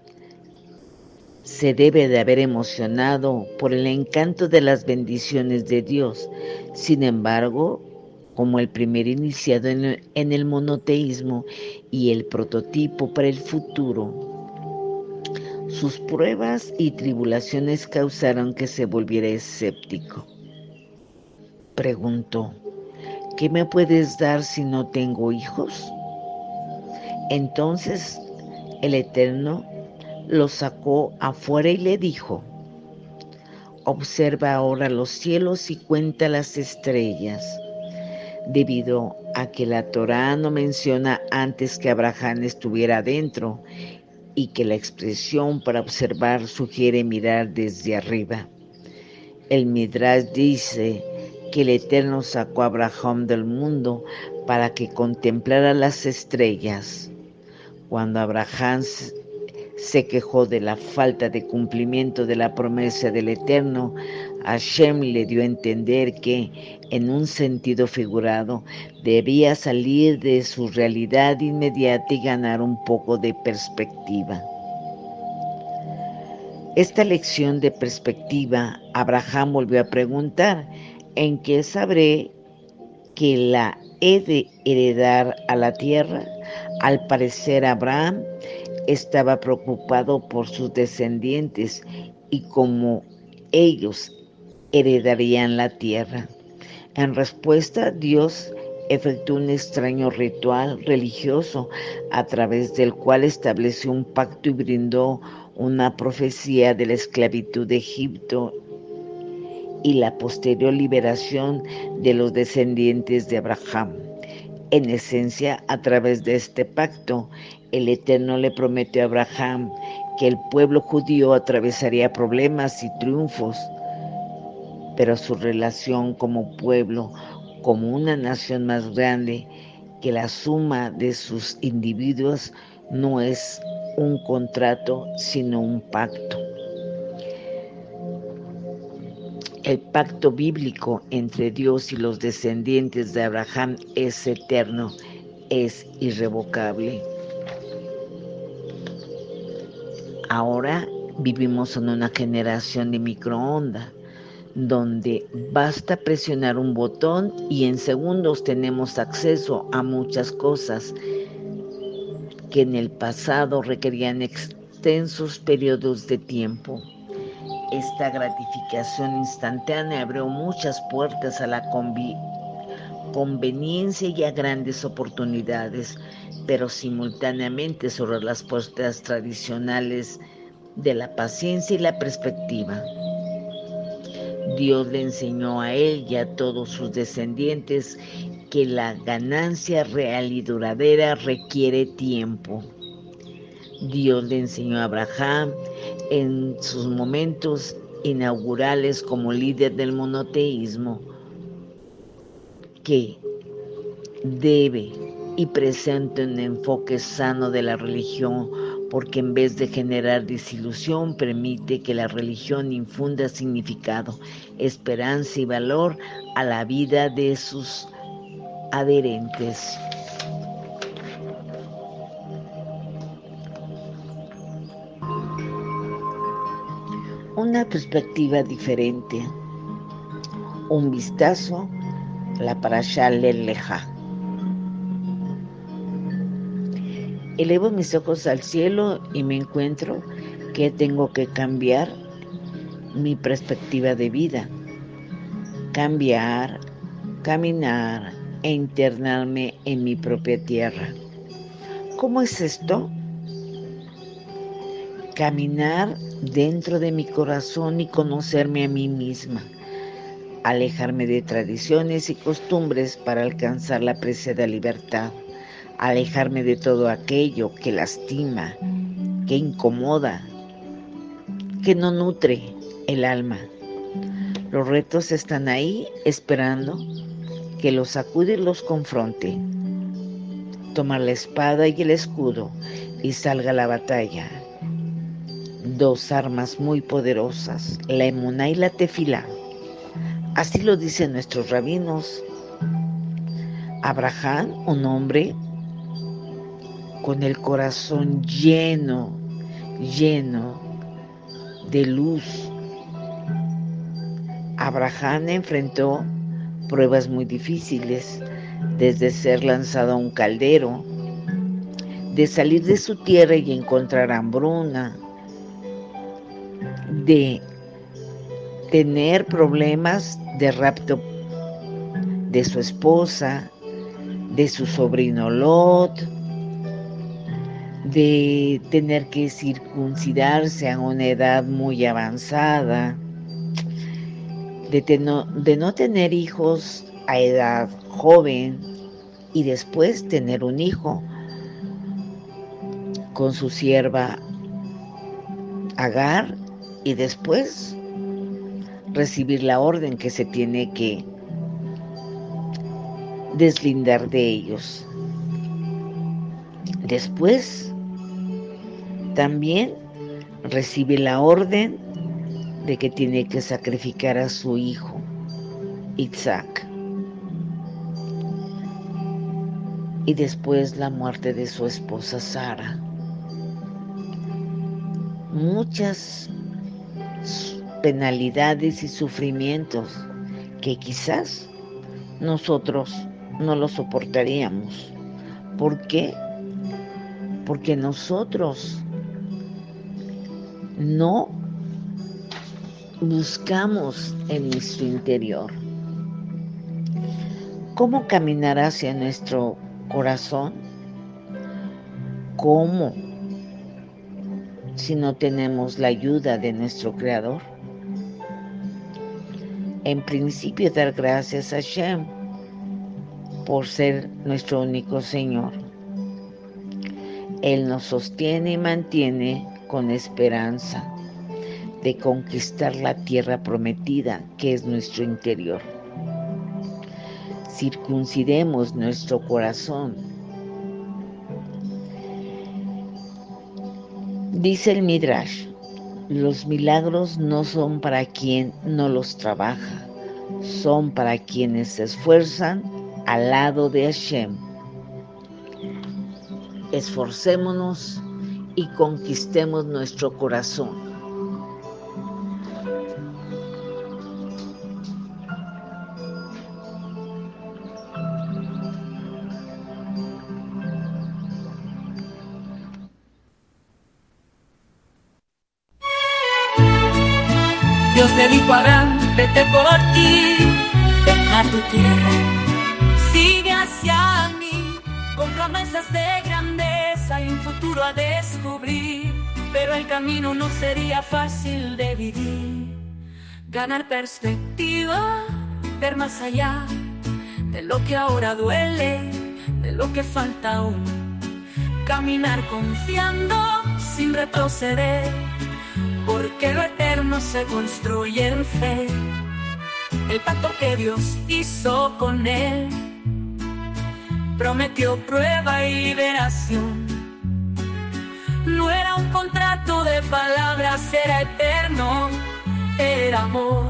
se debe de haber emocionado por el encanto de las bendiciones de Dios. Sin embargo, como el primer iniciado en el, en el monoteísmo y el prototipo para el futuro, sus pruebas y tribulaciones causaron que se volviera escéptico. Preguntó: ¿qué me puedes dar si no tengo hijos? Entonces el Eterno lo sacó afuera y le dijo: observa ahora los cielos y cuenta las estrellas. Debido a que la Torá no menciona antes que Abraham estuviera adentro y que la expresión para observar sugiere mirar desde arriba, el Midrash dice que el Eterno sacó a Abraham del mundo para que contemplara las estrellas. Cuando Abraham se quejó de la falta de cumplimiento de la promesa del Eterno, Hashem le dio a entender que, en un sentido figurado, debía salir de su realidad inmediata y ganar un poco de perspectiva. Esta lección de perspectiva, Abraham volvió a preguntar: ¿en qué sabré que la he de heredar a la tierra? Al parecer, Abraham estaba preocupado por sus descendientes y cómo ellos heredarían la tierra. En respuesta, Dios efectuó un extraño ritual religioso a través del cual estableció un pacto y brindó una profecía de la esclavitud de Egipto y la posterior liberación de los descendientes de Abraham. En esencia, a través de este pacto, el Eterno le prometió a Abraham que el pueblo judío atravesaría problemas y triunfos, pero su relación como pueblo, como una nación más grande que la suma de sus individuos, no es un contrato, sino un pacto. El pacto bíblico entre Dios y los descendientes de Abraham es eterno, es irrevocable. Ahora vivimos en una generación de microondas, donde basta presionar un botón y en segundos tenemos acceso a muchas cosas que en el pasado requerían extensos periodos de tiempo. Esta gratificación instantánea abrió muchas puertas a la convi- conveniencia y a grandes oportunidades, pero simultáneamente cerró las puertas tradicionales de la paciencia y la perspectiva. Dios le enseñó a él y a todos sus descendientes que la ganancia real y duradera requiere tiempo. Dios le enseñó a Abraham en sus momentos inaugurales como líder del monoteísmo que debe y presenta un enfoque sano de la religión, porque en vez de generar desilusión, permite que la religión infunda significado, esperanza y valor a la vida de sus adherentes. Una perspectiva diferente, un vistazo a la Parashá Lech Lecha. Elevo mis ojos al cielo y me encuentro que tengo que cambiar mi perspectiva de vida, cambiar, caminar e internarme en mi propia tierra. ¿Cómo es esto? Caminar dentro de mi corazón y conocerme a mí misma, alejarme de tradiciones y costumbres para alcanzar la preciada libertad, alejarme de todo aquello que lastima, que incomoda, que no nutre el alma. Los retos están ahí esperando que los sacude y los confronte. Tomar la espada y el escudo y salga a la batalla. Dos armas muy poderosas, la emuná y la tefilá. Así lo dicen nuestros rabinos. Abraham, un hombre con el corazón lleno, lleno de luz. Abraham enfrentó pruebas muy difíciles, desde ser lanzado a un caldero, de salir de su tierra y encontrar hambruna, de tener problemas de rapto de su esposa, de su sobrino Lot, de tener que circuncidarse a una edad muy avanzada, de, teno, de no tener hijos a edad joven y después tener un hijo con su sierva Agar y después recibir la orden que se tiene que deslindar de ellos. Después también recibe la orden de que tiene que sacrificar a su hijo Isaac. Y después la muerte de su esposa Sara. Muchas penalidades y sufrimientos que quizás nosotros no los soportaríamos. ¿Por qué? Porque nosotros no buscamos en nuestro interior. ¿Cómo caminar hacia nuestro corazón? ¿Cómo? Si no tenemos la ayuda de nuestro Creador. En principio, dar gracias a Hashem por ser nuestro único Señor. Él nos sostiene y mantiene con esperanza de conquistar la tierra prometida que es nuestro interior. Circuncidemos nuestro corazón. Dice el Midrash, los milagros no son para quien no los trabaja, son para quienes se esfuerzan al lado de Hashem. Esforcémonos y conquistemos nuestro corazón. Dios le dijo a Abraham, vete por ti, deja tu tierra, sigue hacia mí, con promesas de grandeza y un futuro a descubrir, pero el camino no sería fácil de vivir. Ganar perspectiva, ver más allá de lo que ahora duele, de lo que falta aún, caminar confiando sin retroceder, porque lo eterno se construye en fe. El pacto que Dios hizo con él prometió prueba y liberación. No era un contrato de palabras, era eterno, era amor.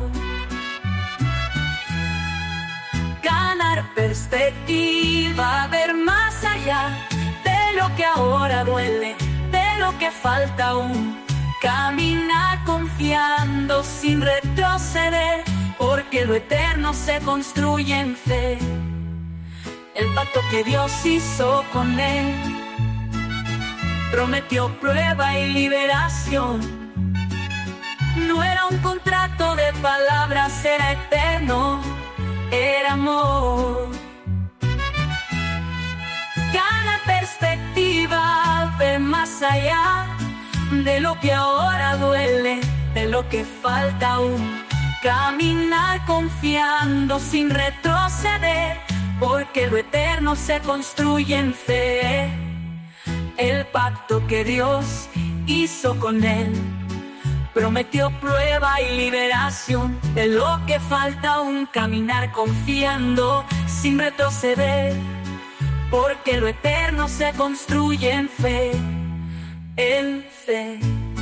Ganar perspectiva, ver más allá de lo que ahora duele, de lo que falta aún, caminar confiando sin retroceder, porque lo eterno se construye en fe. El pacto que Dios hizo con él prometió prueba y liberación. No era un contrato de palabras, era eterno, era amor. Gana perspectiva, ver más allá de lo que ahora duele, de lo que falta aún, caminar confiando sin retroceder, porque lo eterno se construye en fe. El pacto que Dios hizo con él prometió prueba y liberación. De lo que falta aún caminar confiando sin retroceder, porque lo eterno se construye en fe, en fe.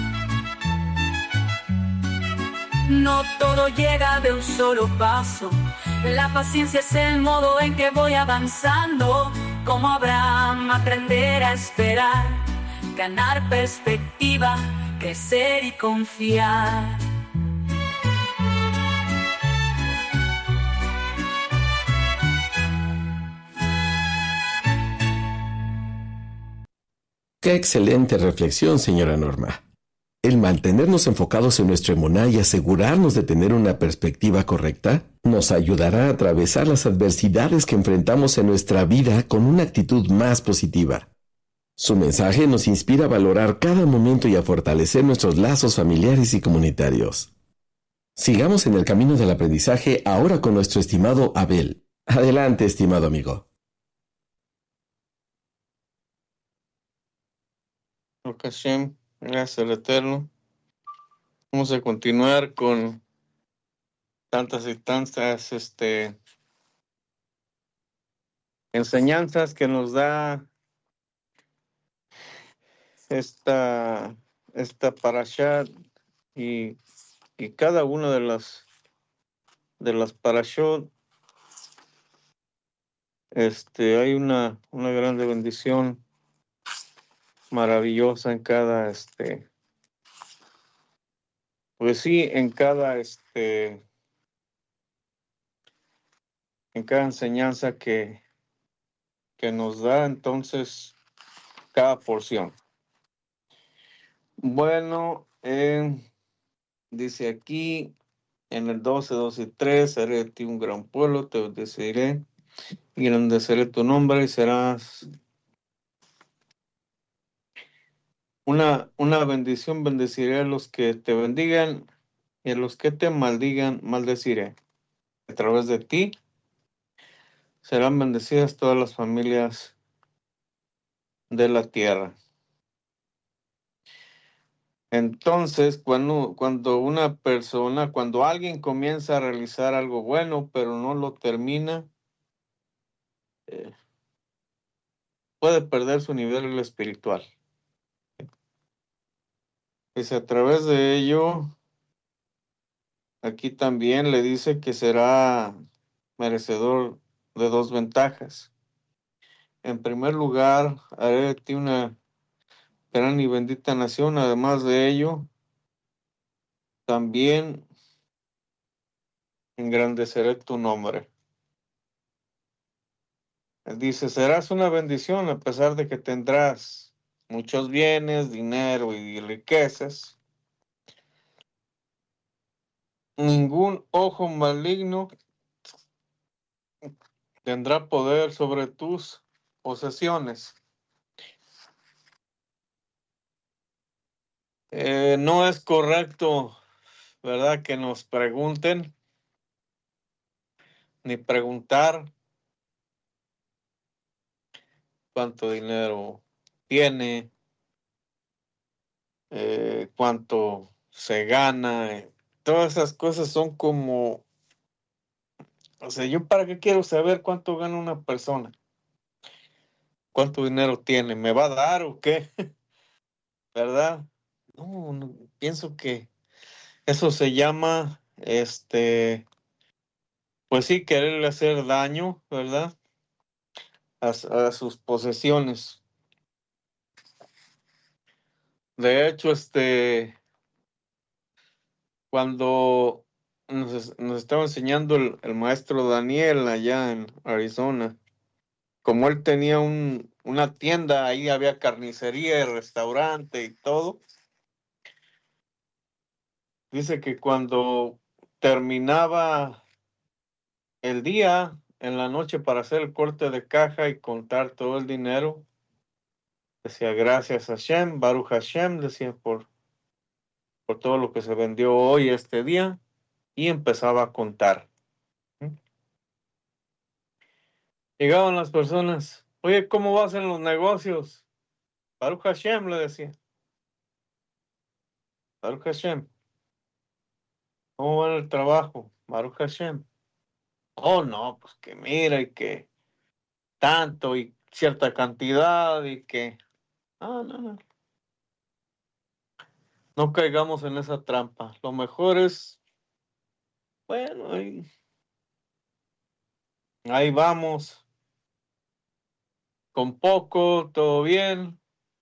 No todo llega de un solo paso. La paciencia es el modo en que voy avanzando. Como Abraham, aprender a esperar, ganar perspectiva, crecer y confiar. Qué excelente reflexión, señora Norma. El mantenernos enfocados en nuestro emuná y asegurarnos de tener una perspectiva correcta nos ayudará a atravesar las adversidades que enfrentamos en nuestra vida con una actitud más positiva. Su mensaje nos inspira a valorar cada momento y a fortalecer nuestros lazos familiares y comunitarios. Sigamos en el camino del aprendizaje ahora con nuestro estimado Abel. Adelante, estimado amigo. Hashem, gracias al Eterno. Vamos a continuar con tantas y tantas este, enseñanzas que nos da esta, esta parashá y, y cada una de las de las parashot este, hay una, una grande bendición maravillosa en cada este pues sí en cada este en cada enseñanza que que nos da entonces cada porción. Bueno, eh, dice aquí en el doce, doce y tres, haré de ti un gran pueblo, te bendeciré y engrandeceré tu nombre y serás Una, una bendición, bendeciré a los que te bendigan y a los que te maldigan, maldeciré. A través de ti serán bendecidas todas las familias de la tierra. Entonces, cuando, cuando una persona, cuando alguien comienza a realizar algo bueno, pero no lo termina, eh, puede perder su nivel espiritual. Dice, a través de ello, aquí también le dice que será merecedor de dos ventajas. En primer lugar, haré de ti una gran y bendita nación. Además de ello, también engrandeceré tu nombre. Dice, serás una bendición a pesar de que tendrás muchos bienes, dinero y riquezas. Ningún ojo maligno tendrá poder sobre tus posesiones. Eh, no es correcto, ¿verdad?, que nos pregunten, ni preguntar cuánto dinero tiene, eh, cuánto se gana. Eh, todas esas cosas son como, o sea, ¿yo para qué quiero saber cuánto gana una persona? ¿Cuánto dinero tiene? ¿Me va a dar o qué? ¿Verdad? No, no, pienso que eso se llama, este, pues sí, quererle hacer daño, ¿verdad?, a, a sus posesiones. De hecho, este, cuando nos, nos estaba enseñando el, el maestro Daniel allá en Arizona, como él tenía un, una tienda, ahí había carnicería y restaurante y todo. Dice que cuando terminaba el día, en la noche, para hacer el corte de caja y contar todo el dinero, decía gracias a Hashem, Baruch Hashem, decía por, por todo lo que se vendió hoy, este día, y empezaba a contar. Llegaban las personas, oye, ¿cómo vas en los negocios? Baruch Hashem, le decía. Baruch Hashem. ¿Cómo va el trabajo? Baruch Hashem. Oh, no, pues que mira y que tanto y cierta cantidad y que... Ah, no, no. No caigamos en esa trampa. Lo mejor es, bueno, ahí, ahí vamos. Con poco, todo bien.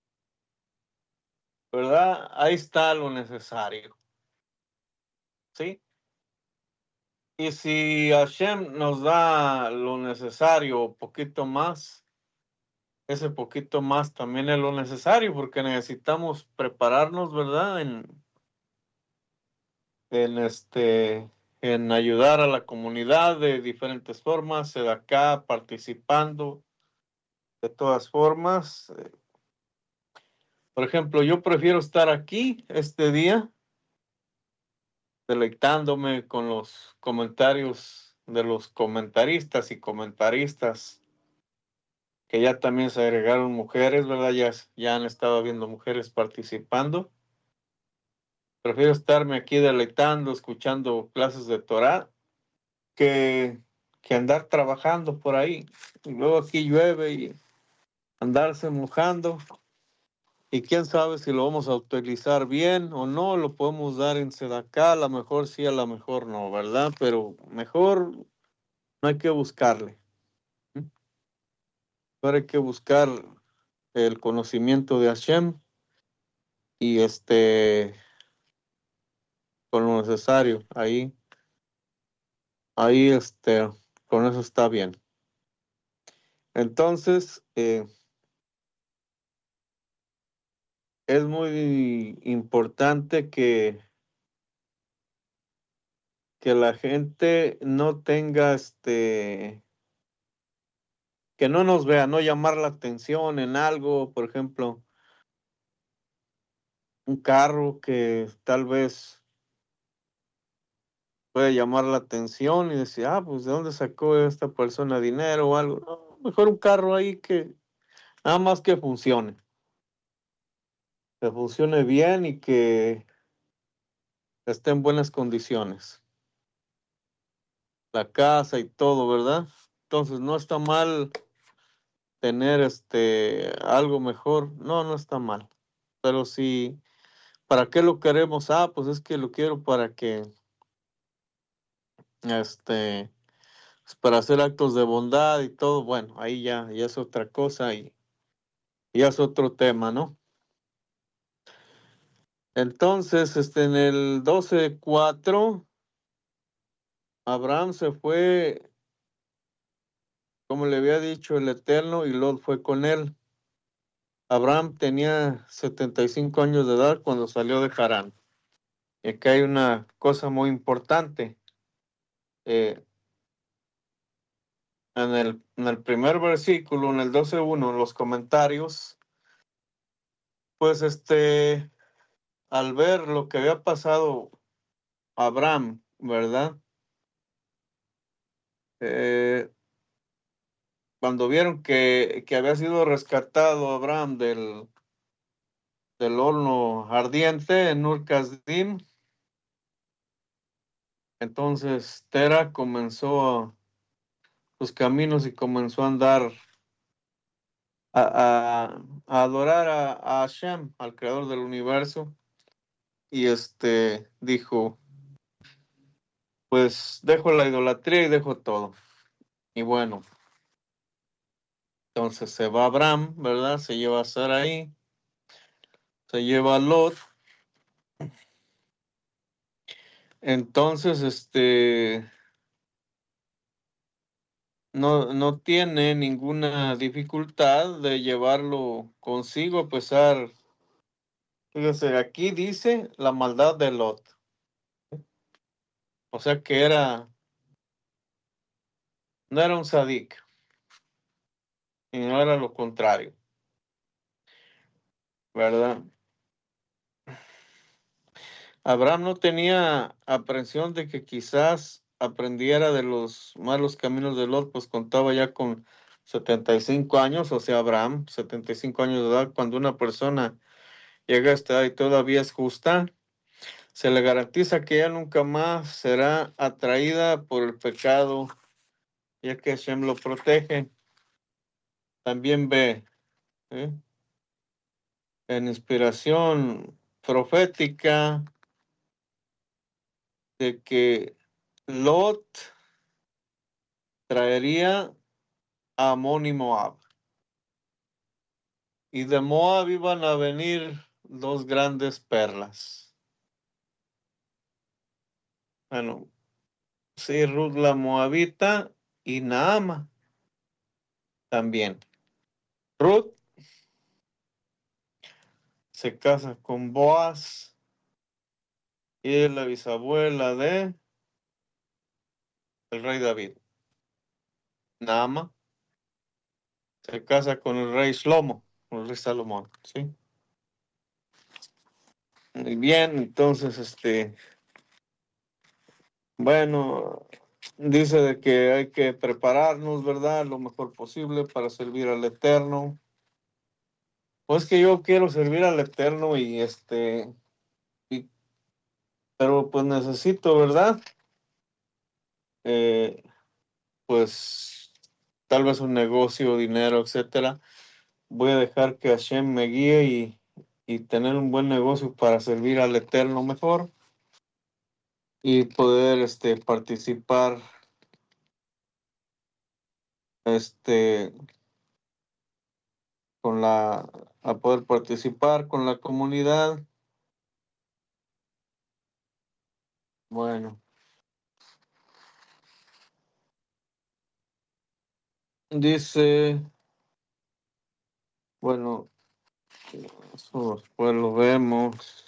¿Verdad? Ahí está lo necesario. ¿Sí? Y si Hashem nos da lo necesario, poquito más, ese poquito más también es lo necesario, porque necesitamos prepararnos, ¿verdad? En, en este, en ayudar a la comunidad de diferentes formas, de acá participando de todas formas. Por ejemplo, yo prefiero estar aquí este día, deleitándome con los comentarios de los comentaristas y comentaristas, que ya también se agregaron mujeres, ¿verdad? Ya, ya han estado viendo mujeres participando. Prefiero estarme aquí deleitando, escuchando clases de Torah, que, que andar trabajando por ahí. Y luego aquí llueve y andarse mojando. Y quién sabe si lo vamos a utilizar bien o no, lo podemos dar en Sedacá, a lo mejor sí, a lo mejor no, ¿verdad? Pero mejor no hay que buscarle. Mejor hay que buscar el conocimiento de Hashem y este, con lo necesario, ahí, ahí este, con eso está bien. Entonces, eh, es muy importante que, que la gente no tenga este, que no nos vea, no llamar la atención en algo, por ejemplo, un carro que tal vez puede llamar la atención y decir, ah, pues ¿de dónde sacó esta persona dinero o algo? No, mejor un carro ahí que nada más que funcione, que funcione bien y que esté en buenas condiciones. La casa y todo, ¿verdad? Entonces no está mal tener este algo mejor, no, no está mal. Pero si, ¿para qué lo queremos? Ah, pues es que lo quiero para que, este, pues para hacer actos de bondad y todo, bueno, ahí ya, ya es otra cosa y ya es otro tema, ¿no? Entonces, este, en el doce cuatro, Abraham se fue, como le había dicho el Eterno, y Lot fue con él. Abraham tenía setenta y cinco años de edad cuando salió de Harán. Y acá hay una cosa muy importante. Eh, en el, en el primer versículo, en el doce uno, en los comentarios, pues este, al ver lo que había pasado a Abraham, ¿verdad? Eh, cuando vieron que, que había sido rescatado Abraham del, del horno ardiente en Ur Kasdim, entonces Tera comenzó sus caminos y comenzó a andar a, a, a adorar a, a Hashem, al creador del universo, y este dijo, pues dejo la idolatría y dejo todo. Y bueno, entonces se va Abraham, ¿verdad? Se lleva a Sarai, se lleva a Lot. Entonces, este, no, no tiene ninguna dificultad de llevarlo consigo, a pesar, fíjese, aquí dice la maldad de Lot. O sea que era, no era un sadik, y no era lo contrario, ¿verdad? Abraham no tenía aprensión de que quizás aprendiera de los malos caminos de Lot, pues contaba ya con setenta y cinco años, o sea, Abraham, setenta y cinco años de edad. Cuando una persona llega a esta edad y todavía es justa, se le garantiza que ella nunca más será atraída por el pecado, ya que Hashem lo protege. También ve ¿eh? en inspiración profética de que Lot traería a Amón y Moab. Y de Moab iban a venir dos grandes perlas. Bueno, sí, Ruth la Moabita y Naama también. Ruth se casa con Boaz y es la bisabuela de el rey David. Naama se casa con el rey Shlomo, con el rey Salomón, ¿sí? Muy bien, entonces, este, bueno, dice de que hay que prepararnos, ¿verdad? Lo mejor posible para servir al Eterno. Pues que yo quiero servir al Eterno y este, y, pero pues necesito, ¿verdad? Eh, pues tal vez un negocio, dinero, etcétera. Voy a dejar que Hashem me guíe y, y tener un buen negocio para servir al Eterno mejor y poder este, participar este, con la, a poder participar con la comunidad. Bueno, dice, bueno, eso después lo vemos.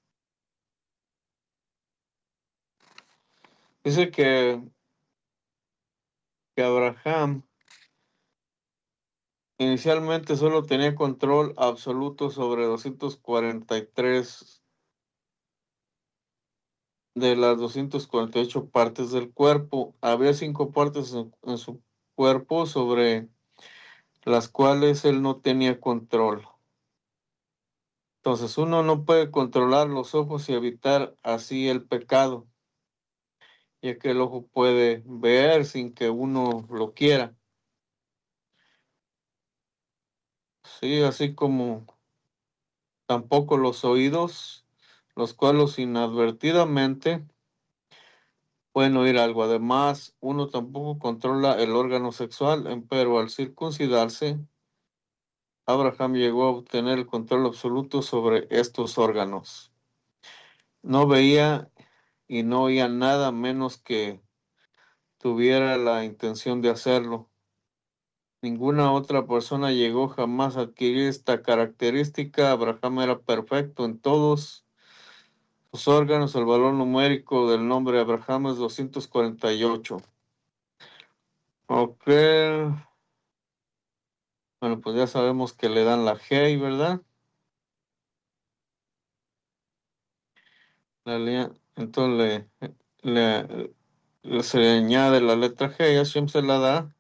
Dice que, que Abraham inicialmente solo tenía control absoluto sobre doscientas cuarenta y tres de las doscientas cuarenta y ocho partes del cuerpo. Había cinco partes en, en su cuerpo sobre las cuales él no tenía control. Entonces uno no puede controlar los ojos y evitar así el pecado, ya que el ojo puede ver sin que uno lo quiera. Sí, así como tampoco los oídos, los cuales inadvertidamente pueden oír algo. Además, uno tampoco controla el órgano sexual, pero al circuncidarse, Abraham llegó a obtener el control absoluto sobre estos órganos. No veía y no oía nada menos que tuviera la intención de hacerlo. Ninguna otra persona llegó jamás a adquirir esta característica. Abraham era perfecto en todos sus órganos. El valor numérico del nombre Abraham es doscientos cuarenta y ocho. Ok. Bueno, pues ya sabemos que le dan la G, ¿verdad? La, entonces le, le, le, se le añade la letra G y Hashem se la da.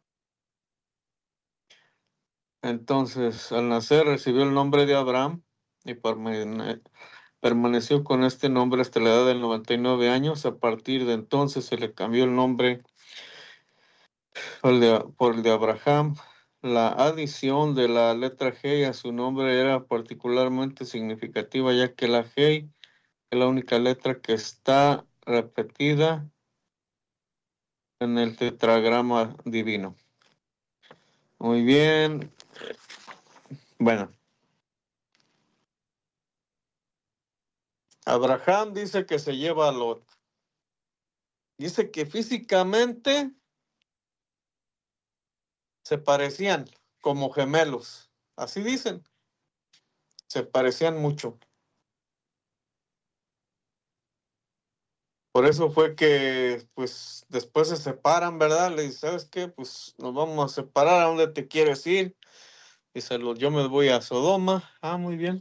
Entonces, al nacer recibió el nombre de Abraham y permane- permaneció con este nombre hasta la edad de noventa y nueve años. A partir de entonces se le cambió el nombre por el de, por el de Abraham. La adición de la letra G a su nombre era particularmente significativa, ya que la G es la única letra que está repetida en el tetragrama divino. Muy bien. Bueno. Abraham dice que se lleva a Lot. Dice que físicamente se parecían como gemelos. Así dicen. Se parecían mucho. Por eso fue que, pues, después se separan, ¿verdad? Le dice, ¿sabes qué? Pues nos vamos a separar. ¿A dónde te quieres ir? Dice, yo me voy a Sodoma. Ah, muy bien.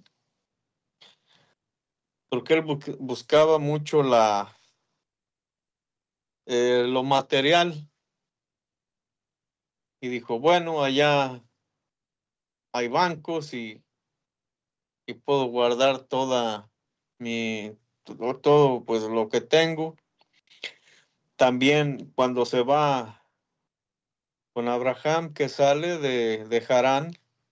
Porque él bu- buscaba mucho la, eh, lo material. y dijo, bueno, allá hay bancos y, y puedo guardar toda mi, todo, todo, pues lo que tengo. También cuando se va con Abraham, que sale de, de Harán,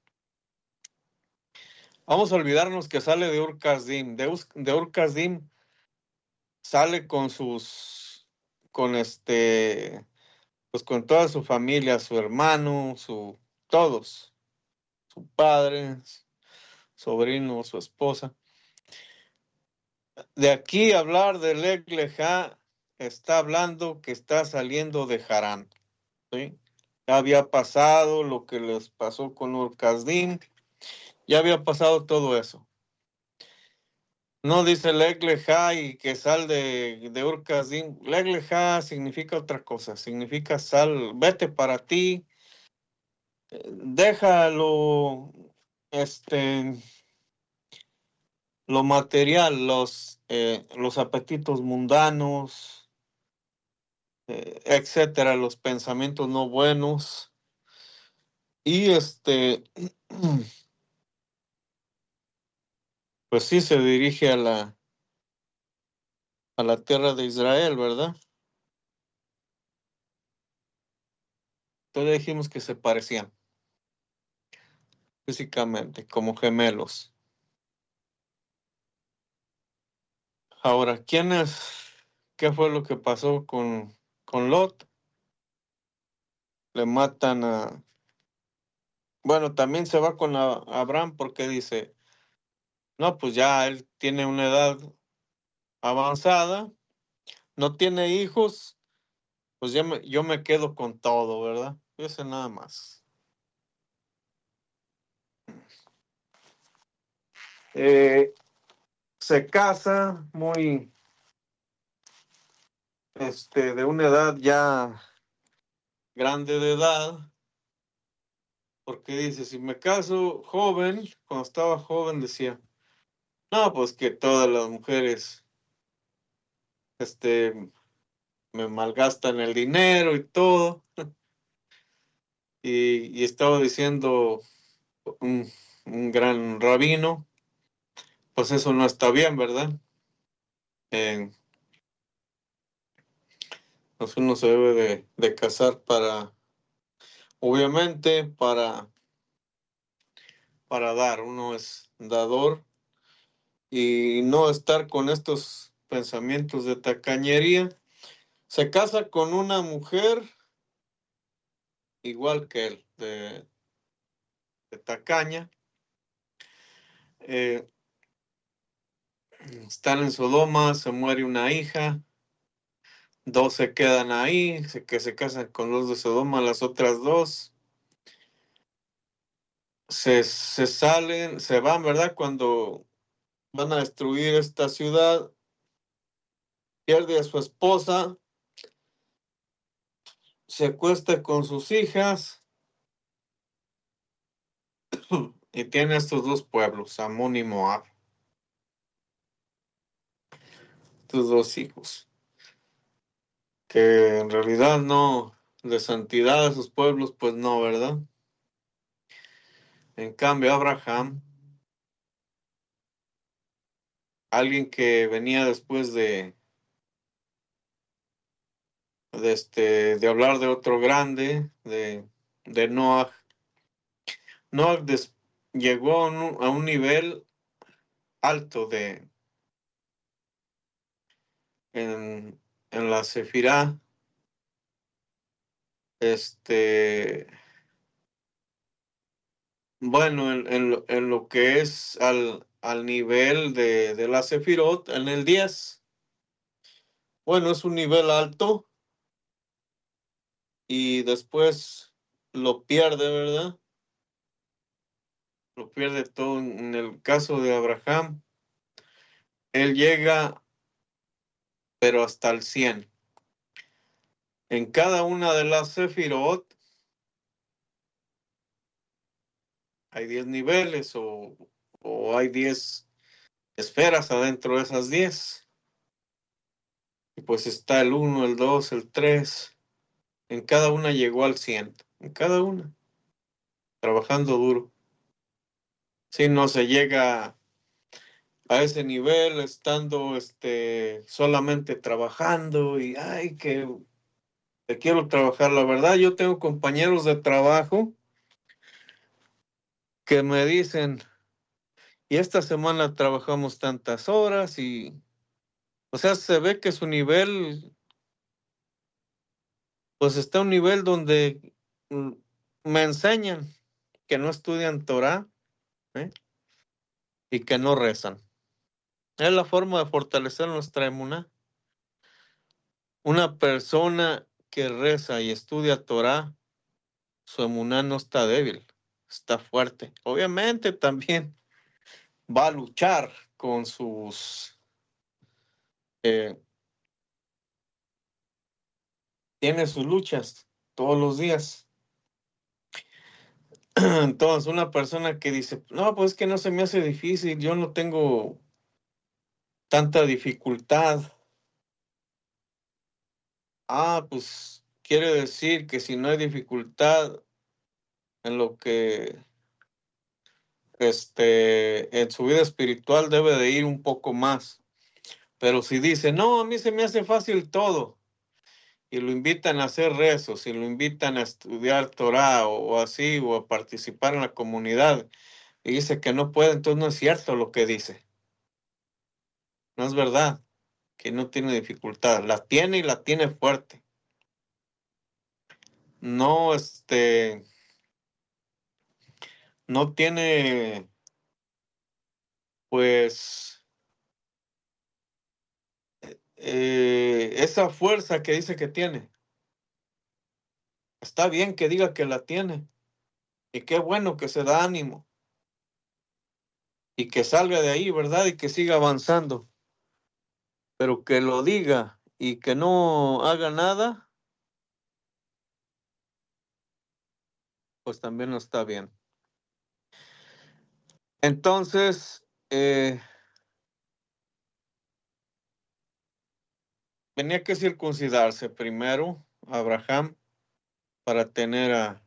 vamos a olvidarnos que sale de Ur Kasdim. De, de Ur Kasdim sale con sus, con este, pues con toda su familia, su hermano, su, todos, su padre, sobrino, su esposa. De aquí hablar de Leg Lejá está hablando que está saliendo de Harán, ¿sí? Ya había pasado lo que les pasó con Ur Kasdim, ya había pasado todo eso. No dice Leg Lejá y que sal de, de Ur Kasdim. Leg Lejá significa otra cosa, significa sal, vete para ti, déjalo, este, lo material, los, eh, los apetitos mundanos, eh, etcétera, los pensamientos no buenos. Y este, pues sí se dirige a la, a la tierra de Israel, ¿verdad? Entonces dijimos que se parecían físicamente, como gemelos. Ahora, ¿quién es? ¿Qué fue lo que pasó con, con Lot? Le matan a... Bueno, también se va con a, Abraham porque dice, no, pues ya él tiene una edad avanzada, no tiene hijos, pues ya me, yo me quedo con todo, ¿verdad? Ese nada más. Eh, se casa muy, este, de una edad ya grande de edad, porque dice, si me caso joven, cuando estaba joven decía, no, pues que todas las mujeres, este, me malgastan el dinero y todo. Y, y estaba diciendo un, un gran rabino, pues eso no está bien, ¿verdad? Eh, pues uno se debe de, de casar para, obviamente, para, para dar, uno es dador y no estar con estos pensamientos de tacañería. Se casa con una mujer igual que él, de, de tacaña. Eh, están en Sodoma, se muere una hija, dos se quedan ahí, que se casan con los de Sodoma, las otras dos se, se salen, se van, ¿verdad? Cuando van a destruir esta ciudad, pierde a su esposa, se acuesta con sus hijas y tiene estos dos pueblos, Amón y Moab, estos dos hijos, que en realidad no, de santidad a sus pueblos, pues no, ¿verdad? En cambio, Abraham, alguien que venía después de, de, este, de hablar de otro grande, de, de Noah. Noah des, llegó a un, a un nivel alto de en, en la Sefirá, este, bueno, en, en, lo, en lo que es al, al nivel de, de la Sefirot, en el diez, bueno, es un nivel alto y después lo pierde, ¿verdad? Lo pierde todo. En el caso de Abraham, él llega, pero hasta el cien. En cada una de las Sefirot hay diez niveles o, o hay diez esferas adentro de esas diez. Y pues está el uno, el dos, el tres. En cada una llegó al cien. en cada una, trabajando duro. Si no se llega a ese nivel estando este, solamente trabajando y, ay, que te quiero trabajar. La verdad, yo tengo compañeros de trabajo que me dicen, y esta semana trabajamos tantas horas y, o sea, se ve que su nivel, pues está a un nivel donde mm, me enseñan que no estudian Torah, ¿eh? Y que no rezan. Es la forma de fortalecer nuestra emuná. Una persona que reza y estudia Torah, su emuná no está débil, está fuerte. Obviamente también va a luchar con sus... Eh, tiene sus luchas todos los días. Entonces, una persona que dice, no, pues es que no se me hace difícil, yo no tengo tanta dificultad. Ah, pues quiere decir que si no hay dificultad en lo que, este, en su vida espiritual debe de ir un poco más. Pero si dice, no, a mí se me hace fácil todo, y lo invitan a hacer rezos, y lo invitan a estudiar Torah o, o así, o a participar en la comunidad, y dice que no puede, entonces no es cierto lo que dice. No es verdad que no tiene dificultad. La tiene y la tiene fuerte. No, este, no tiene, pues, eh, esa fuerza que dice que tiene. Está bien que diga que la tiene. Y qué bueno que se da ánimo. Y que salga de ahí, ¿verdad? Y que siga avanzando. Pero que lo diga y que no haga nada, pues también no está bien. Entonces, eh, tenía que circuncidarse primero Abraham para tener a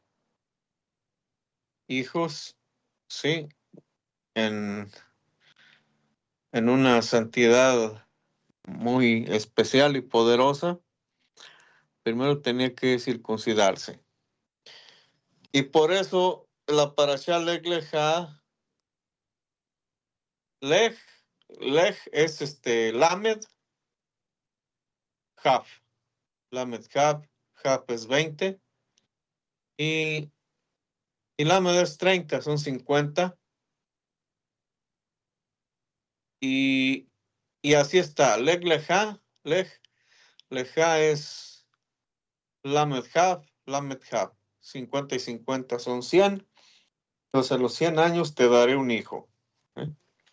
hijos, sí, en, en una santidad muy especial y poderosa. Primero tenía que circuncidarse. Y por eso la parashá Lech Lechá, Lech, Lech es este Lamed, Haf, Lamed Haf, Haf es veinte, y, y Lamed es treinta, son cincuenta, y, y así está, Lech Lechá, Lech Lechá es Lamed Haf, Lamed Haf, cincuenta y cincuenta son cien, entonces a los cien años te daré un hijo. ¿eh?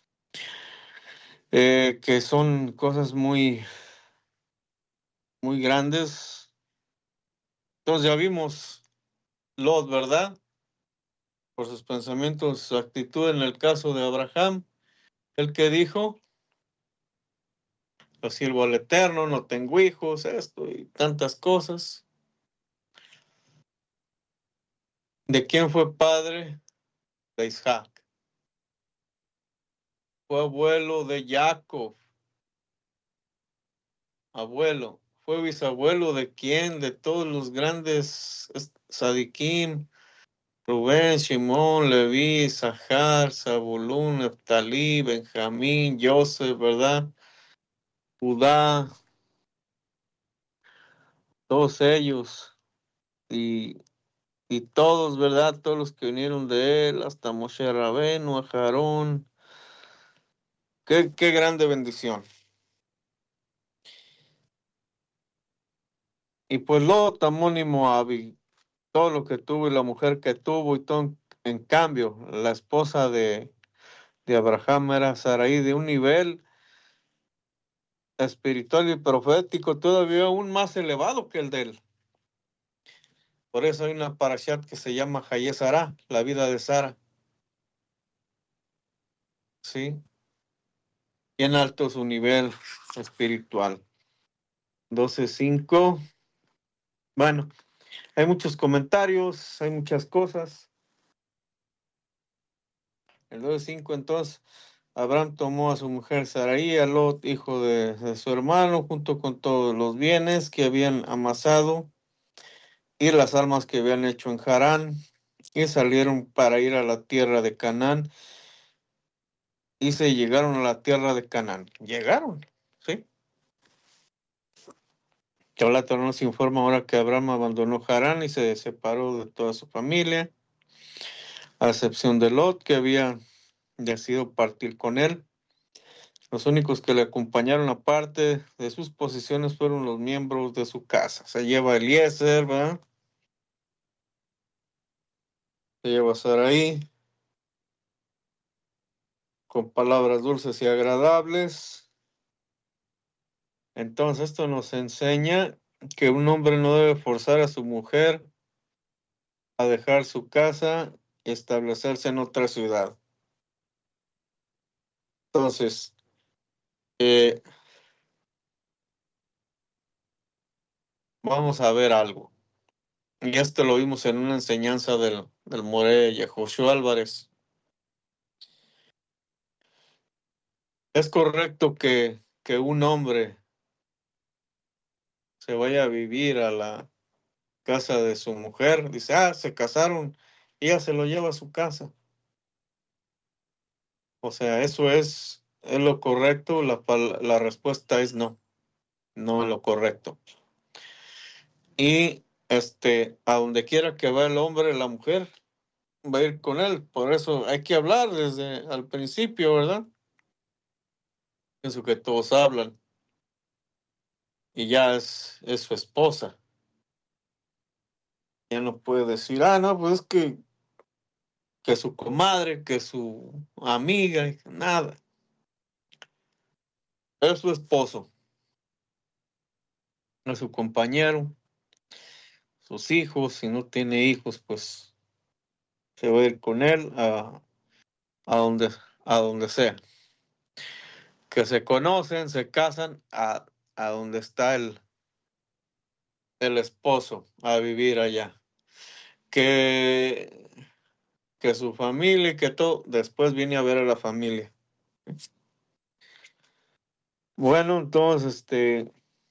Eh, que son cosas muy, muy grandes. Entonces ya vimos Lot, ¿verdad? Por sus pensamientos, su actitud en el caso de Abraham, el que dijo, lo sirvo al Eterno, no tengo hijos, esto y tantas cosas. ¿De quién fue padre? De Isaac. Fue abuelo de Jacob. Abuelo. Fue bisabuelo de quién? De todos los grandes Sadikim. Rubén, Shimón, Leví, Sahar, Zabulón, Neftalí, Benjamín, Joseph, ¿verdad? Judá, todos ellos, y, y todos, ¿verdad? Todos los que vinieron de él, hasta Moshe Rabenu, a Aarón. Qué, qué grande bendición. Y pues Lot, Amón y Moabi, todo lo que tuvo y la mujer que tuvo, y todo, en cambio, la esposa de, de Abraham era Sarai de un nivel espiritual y profético todavía aún más elevado que el de él. Por eso hay una parashat que se llama Hayé Sara, la vida de Sara. Sí. Bien alto su nivel espiritual. doce cinco. Bueno, Hay muchos comentarios, hay muchas cosas. El dos cinco, entonces, Abraham tomó a su mujer Sarai, a Lot, hijo de, de su hermano, junto con todos los bienes que habían amasado y las armas que habían hecho en Harán, y salieron para ir a la tierra de Canaán, y se llegaron a la tierra de Canaán. Llegaron, ¿sí? Que la Torah nos informa ahora que Abraham abandonó Harán y se separó de toda su familia, a excepción de Lot, que había decidido partir con él. Los únicos que le acompañaron aparte de sus posiciones fueron los miembros de su casa. Se lleva Eliezer, ¿verdad? Se lleva Sarai, con palabras dulces y agradables. Entonces esto nos enseña que un hombre no debe forzar a su mujer a dejar su casa y establecerse en otra ciudad. Entonces, eh, vamos a ver algo. Y esto lo vimos en una enseñanza del, del Moré Yehoshua Álvarez. Es correcto que, que un hombre se vaya a vivir a la casa de su mujer. Dice, ah, se casaron, y ella se lo lleva a su casa. O sea, eso es, es lo correcto. La, la respuesta es no, no es lo correcto. Y este, a donde quiera que va el hombre, la mujer va a ir con él. Por eso hay que hablar desde al principio, ¿verdad? Pienso que todos hablan. Y ya es, es su esposa. Ya no puede decir, ah, no, pues es que, que su comadre, que su amiga, nada. Es su esposo, es su compañero, sus hijos. Si no tiene hijos, pues se va a ir con él a, a, donde, a donde sea. Que se conocen, se casan a, a donde está el, el esposo, a vivir allá. Que, que su familia y que todo, después viene a ver a la familia. Bueno, entonces, este,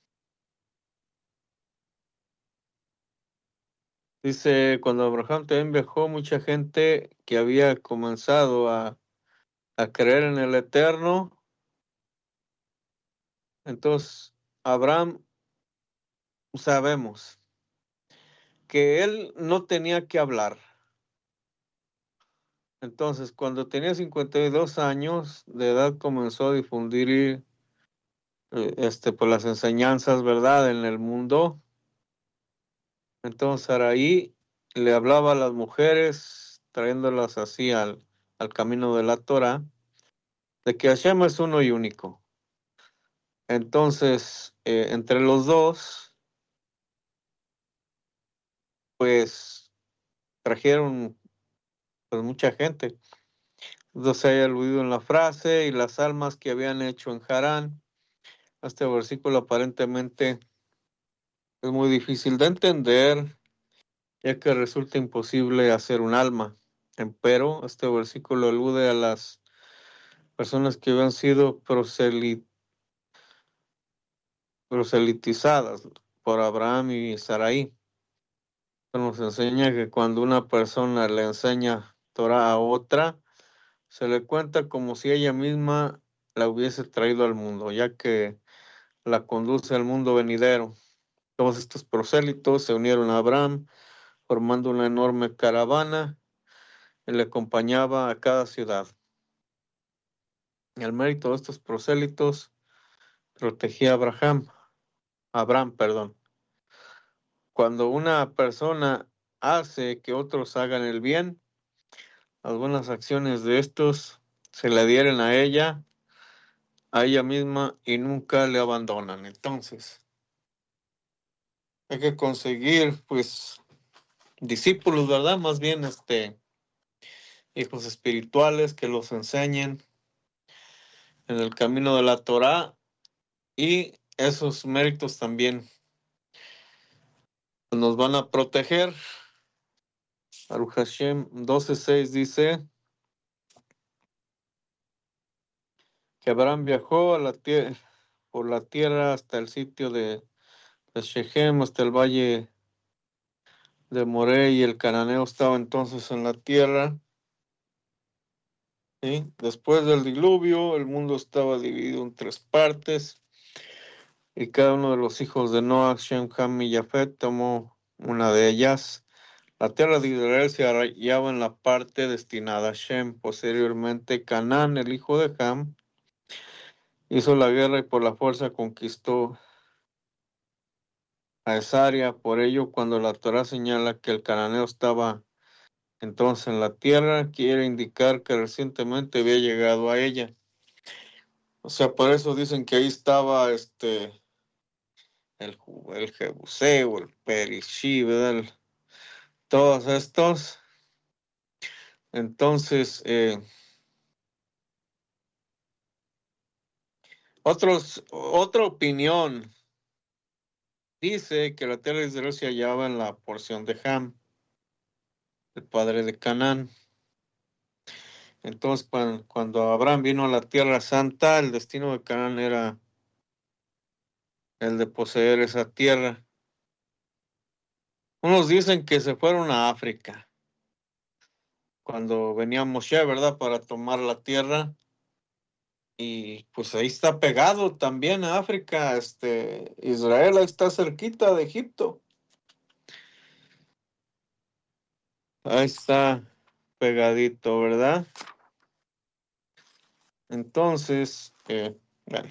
dice, cuando Abraham también viajó, mucha gente que había comenzado a, a creer en el Eterno. Entonces, Abraham, sabemos que él no tenía que hablar. Entonces, cuando tenía cincuenta y dos años de edad, comenzó a difundir eh, este, por las enseñanzas, ¿verdad?, en el mundo. Entonces, Sarai le hablaba a las mujeres, trayéndolas así al, al camino de la Torah, de que Hashem es uno y único. Entonces, eh, entre los dos, pues, trajeron pues mucha gente. Entonces hay aludido en la frase, y las almas que habían hecho en Harán. Este versículo aparentemente es muy difícil de entender, ya que resulta imposible hacer un alma. Empero, este versículo alude a las personas que habían sido proselit proselitizadas por Abraham y Sarai. Nos enseña que cuando una persona le enseña Torah a otra, se le cuenta como si ella misma la hubiese traído al mundo, ya que la conduce al mundo venidero. Todos estos prosélitos se unieron a Abraham, formando una enorme caravana, y le acompañaba a cada ciudad. El mérito de estos prosélitos protegía a Abraham, Abraham, perdón. Cuando una persona hace que otros hagan el bien, algunas acciones de estos se le adhieren a ella, a ella misma, y nunca le abandonan. Entonces, hay que conseguir, pues, discípulos, ¿verdad? Más bien, este, hijos espirituales que los enseñen en el camino de la Torah, y esos méritos también nos van a proteger. Baruch Hashem doce seis dice que Abraham viajó a la tierra, por la tierra hasta el sitio de, de Shechem, hasta el valle de Moré, y el cananeo estaba entonces en la tierra. ¿Sí? Después del diluvio, el mundo estaba dividido en tres partes, y cada uno de los hijos de Noah, Shem, Ham y Jafet, tomó una de ellas. La tierra de Israel se hallaba en la parte destinada a Shem. Posteriormente, Canaán, el hijo de Ham, hizo la guerra y por la fuerza conquistó a esa área. Por ello, cuando la Torá señala que el cananeo estaba entonces en la tierra, quiere indicar que recientemente había llegado a ella. O sea, por eso dicen que ahí estaba este el, el Jebuseo, el Perishi, ¿verdad? El, todos estos. Entonces, eh, otros, otra opinión dice que la tierra de Israel se hallaba en la porción de Ham, el padre de Canaán. Entonces, cuando, cuando Abraham vino a la tierra santa, el destino de Canaán era el de poseer esa tierra. Unos dicen que se fueron a África cuando venía Moshe, ¿verdad?, para tomar la tierra. Y pues ahí está pegado también a África, este, Israel ahí está cerquita de Egipto. Ahí está pegadito, ¿verdad? Entonces, eh, bueno.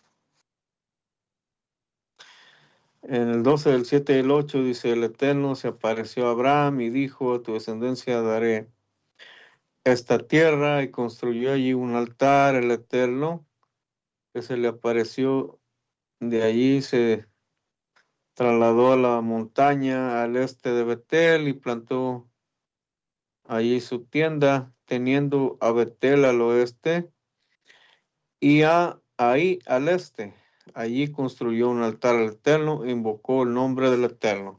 En el doce del siete y el ocho dice: el Eterno se apareció a Abraham y dijo: a tu descendencia daré esta tierra, y construyó allí un altar. El Eterno que se le apareció de allí se trasladó a la montaña al este de Betel y plantó allí su tienda, teniendo a Betel al oeste y a ahí al este. Allí construyó un altar al Eterno e invocó el nombre del Eterno.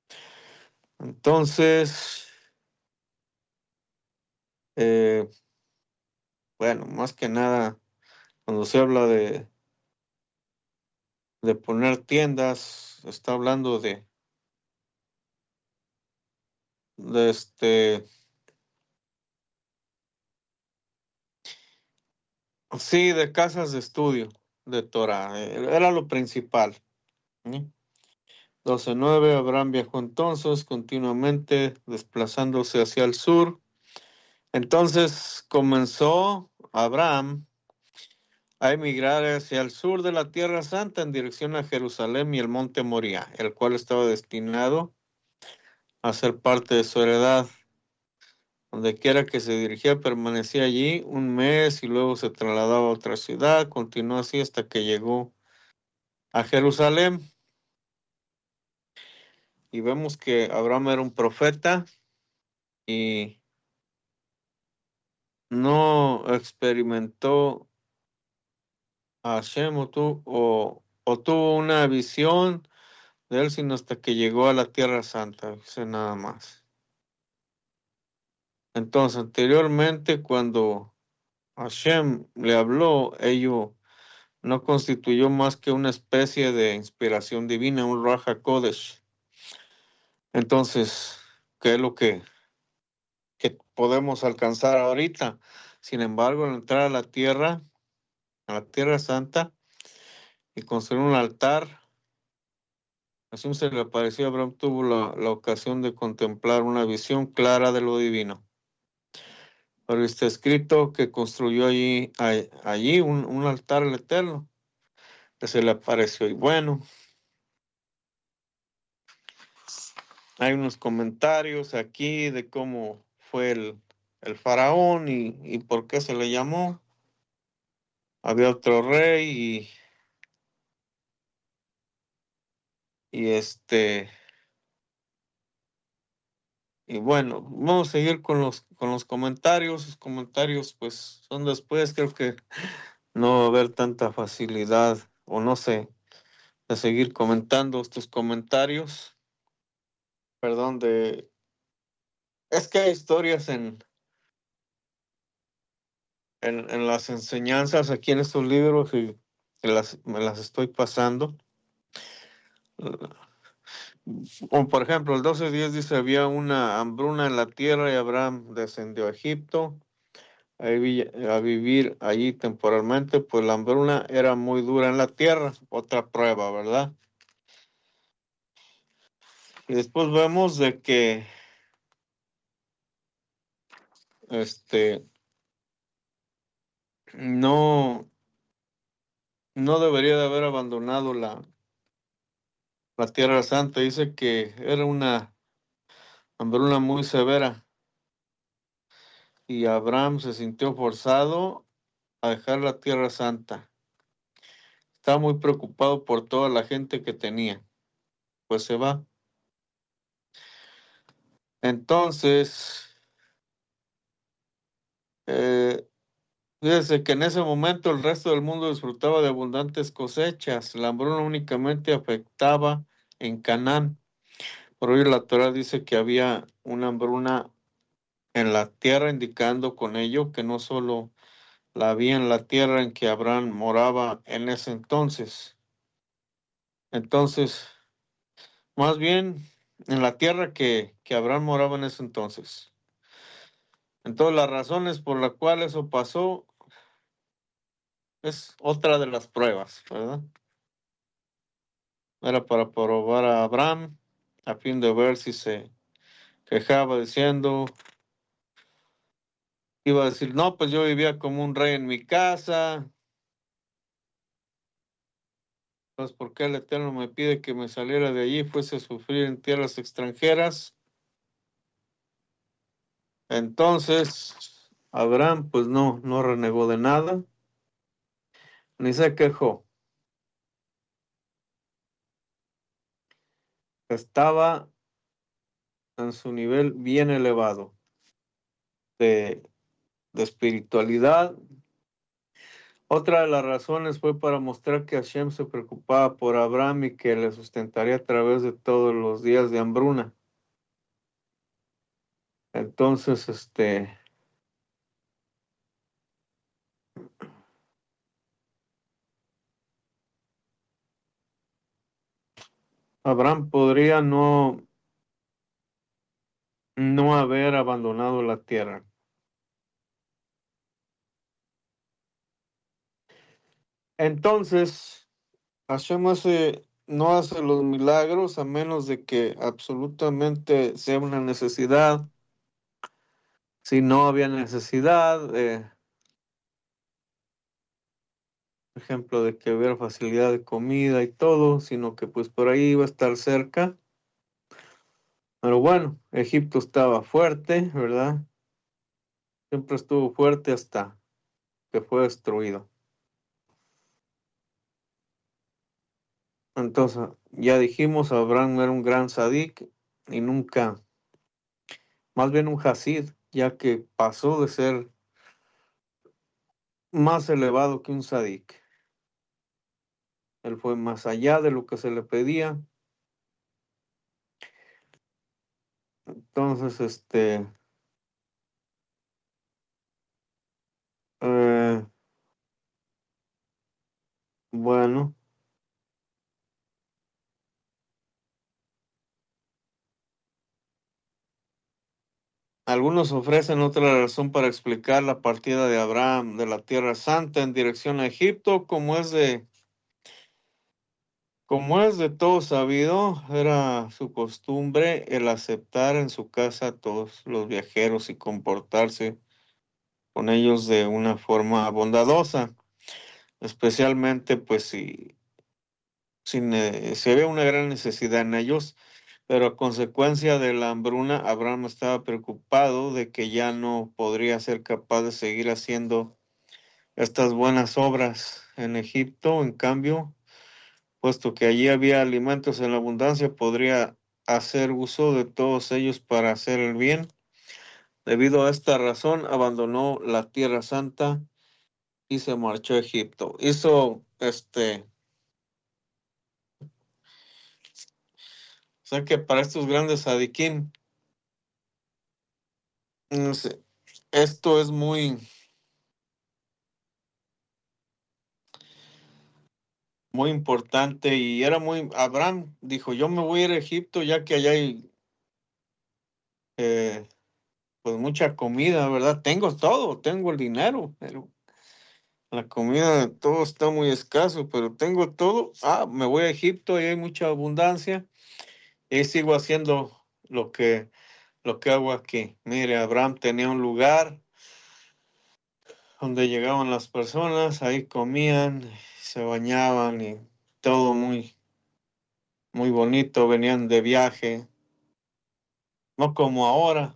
Entonces, eh, bueno, más que nada, cuando se habla de, de poner tiendas, está hablando de, de este, sí, de casas de estudio de Torah. Era lo principal. ¿Sí? doce nueve, Abraham viajó entonces continuamente desplazándose hacia el sur. Entonces comenzó Abraham a emigrar hacia el sur de la Tierra Santa en dirección a Jerusalén y el monte Moría, el cual estaba destinado a ser parte de su heredad. Donde quiera que se dirigía, permanecía allí un mes y luego se trasladaba a otra ciudad. Continuó así hasta que llegó a Jerusalén. Y vemos que Abraham era un profeta y no experimentó a Hashem o, tu, o, o tuvo una visión de él, sino hasta que llegó a la Tierra Santa, dice nada más. Entonces, anteriormente, cuando Hashem le habló, ello no constituyó más que una especie de inspiración divina, un Ruach HaKodesh. Entonces, ¿qué es lo que, que podemos alcanzar ahorita? Sin embargo, al entrar a la tierra, a la Tierra Santa, y construir un altar, así se le apareció a Abraham, tuvo la, la ocasión de contemplar una visión clara de lo divino. Pero está escrito que construyó allí, allí un, un altar al Eterno, que se le apareció. Y bueno, hay unos comentarios aquí de cómo fue el, el faraón y, y por qué se le llamó. Había otro rey y, y este... Y bueno, vamos a seguir con los, con los comentarios. Los comentarios pues son después, creo que no va a haber tanta facilidad, o no sé, de seguir comentando estos comentarios. perdón, de, es que hay historias en, en, en las enseñanzas aquí en estos libros y las, me las estoy pasando. Como por ejemplo, el doce diez dice, había una hambruna en la tierra y Abraham descendió a Egipto a vivir, a vivir allí temporalmente, pues la hambruna era muy dura en la tierra. Otra prueba, ¿verdad? Y después vemos de que este no, no debería de haber abandonado la, la tierra santa. Dice que era una hambruna muy severa y Abraham se sintió forzado a dejar la tierra santa. Estaba muy preocupado por toda la gente que tenía. Pues se va. Entonces, eh, fíjese que en ese momento el resto del mundo disfrutaba de abundantes cosechas. La hambruna únicamente afectaba en Canaán. Por hoy la Torah dice que había una hambruna en la tierra, indicando con ello que no solo la había en la tierra en que Abraham moraba en ese entonces. Entonces, más bien en la tierra que, que Abraham moraba en ese entonces. Entonces, las razones por las cuales eso pasó es otra de las pruebas, ¿verdad? Era para probar a Abraham a fin de ver si se quejaba diciendo, iba a decir, no, pues yo vivía como un rey en mi casa, pues ¿por qué el Eterno me pide que me saliera de allí y fuese a sufrir en tierras extranjeras? Entonces, Abraham pues no, no renegó de nada, ni se quejó. Estaba en su nivel bien elevado de, de espiritualidad. Otra de las razones fue para mostrar que Hashem se preocupaba por Abraham y que le sustentaría a través de todos los días de hambruna. Entonces, este, Abraham podría no, no haber abandonado la tierra. Entonces, Hashem hace, no hace los milagros a menos de que absolutamente sea una necesidad. Si no había necesidad, eh, por ejemplo, de que hubiera facilidad de comida y todo, sino que pues por ahí iba a estar cerca. Pero bueno, Egipto estaba fuerte, ¿verdad? Siempre estuvo fuerte hasta que fue destruido. Entonces, ya dijimos, Abraham era un gran sadik y nunca, más bien un hasid, ya que pasó de ser más elevado que un sadik. Él fue más allá de lo que se le pedía. Entonces, este, eh, bueno, algunos ofrecen otra razón para explicar la partida de Abraham de la Tierra Santa en dirección a Egipto, como es de Como es de todo sabido, era su costumbre el aceptar en su casa a todos los viajeros y comportarse con ellos de una forma bondadosa, especialmente pues si, si ne- se ve una gran necesidad en ellos, pero a consecuencia de la hambruna, Abraham estaba preocupado de que ya no podría ser capaz de seguir haciendo estas buenas obras en Egipto. En cambio, puesto que allí había alimentos en abundancia, podría hacer uso de todos ellos para hacer el bien. Debido a esta razón, abandonó la Tierra Santa y se marchó a Egipto. Hizo, este, sea que para estos grandes sadiquín, no sé, esto es muy, muy importante y era muy, Abraham dijo, yo me voy a ir a Egipto ya que allá hay eh, pues mucha comida, ¿verdad? Tengo todo, tengo el dinero, pero la comida, todo está muy escaso, pero tengo todo. Ah, me voy a Egipto y hay mucha abundancia y sigo haciendo lo que, lo que hago aquí. Mire, Abraham tenía un lugar donde llegaban las personas, ahí comían, se bañaban y todo muy, muy bonito, venían de viaje, no como ahora.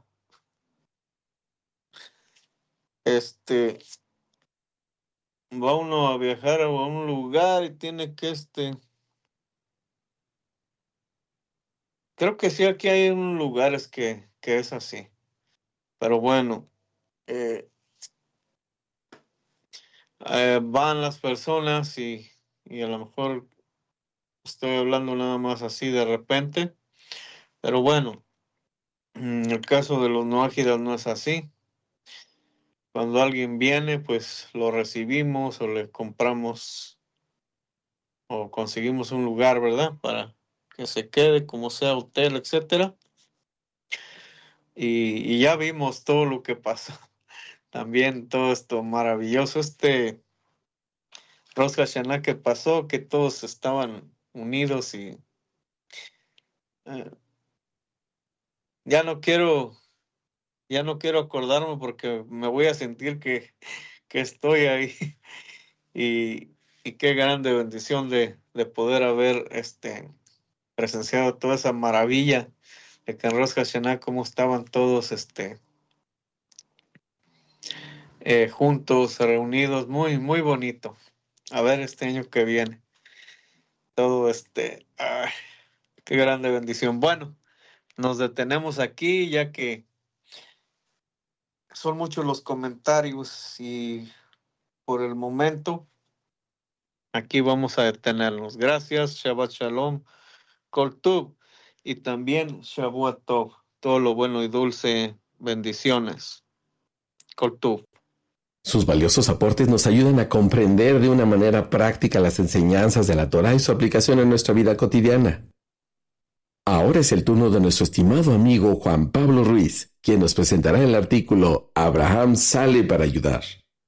Este, va uno a viajar a un lugar y tiene que, este, creo que sí, aquí hay unos lugares que, que es así, pero bueno, eh, eh, van las personas y, y a lo mejor estoy hablando nada más así de repente, pero bueno, en el caso de los noágidas no es así. Cuando alguien viene, pues lo recibimos o le compramos o conseguimos un lugar, ¿verdad? Para que se quede, como sea hotel, etcétera. Y, y ya vimos todo lo que pasó. También todo esto maravilloso, este Rosh Hashanah que pasó, que todos estaban unidos y eh, ya no quiero, ya no quiero acordarme porque me voy a sentir que, que estoy ahí. Y, y qué grande bendición de, de poder haber este, presenciado toda esa maravilla de que en Rosh Hashanah, cómo estaban todos este, eh, juntos, reunidos, muy, muy bonito. A ver este año que viene. Todo este, ay, qué grande bendición. Bueno, nos detenemos aquí ya que son muchos los comentarios y por el momento aquí vamos a detenernos. Gracias, Shabbat Shalom, Kol Tuv, y también Shavuot Tov, todo lo bueno y dulce, bendiciones. Kol Tuv. Sus valiosos aportes nos ayudan a comprender de una manera práctica las enseñanzas de la Torá y su aplicación en nuestra vida cotidiana. Ahora es el turno de nuestro estimado amigo Juan Pablo Ruiz, quien nos presentará el artículo Abraham sale para ayudar.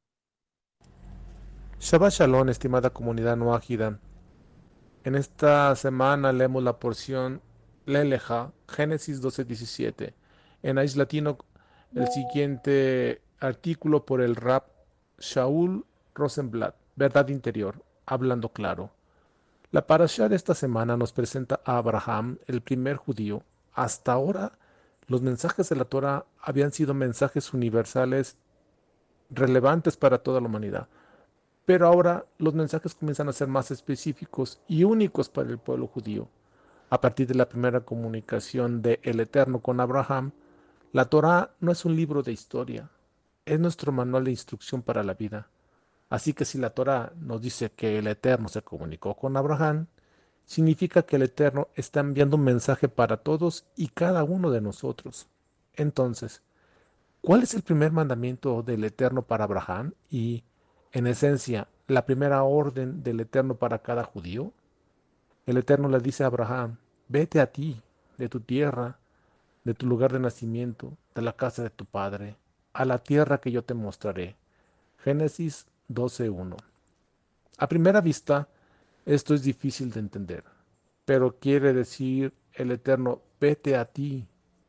Shabbat Shalom, estimada comunidad noágida. En esta semana leemos la porción Leleja, Génesis doce diecisiete. En Aish Latino, el siguiente artículo por el Rab Shaul Rosenblatt, Verdad Interior, hablando claro. La parashá de esta semana nos presenta a Abraham, el primer judío. Hasta ahora, los mensajes de la Torah habían sido mensajes universales relevantes para toda la humanidad. Pero ahora los mensajes comienzan a ser más específicos y únicos para el pueblo judío. A partir de la primera comunicación de el Eterno con Abraham, la Torá no es un libro de historia, es nuestro manual de instrucción para la vida. Así que si la Torá nos dice que el Eterno se comunicó con Abraham, significa que el Eterno está enviando un mensaje para todos y cada uno de nosotros. Entonces, ¿cuál es el primer mandamiento del Eterno para Abraham y, en esencia, la primera orden del Eterno para cada judío? El Eterno le dice a Abraham, vete a ti, de tu tierra, de tu lugar de nacimiento, de la casa de tu padre, a la tierra que yo te mostraré. Génesis doce uno. A primera vista, esto es difícil de entender, pero quiere decir el Eterno, vete a ti.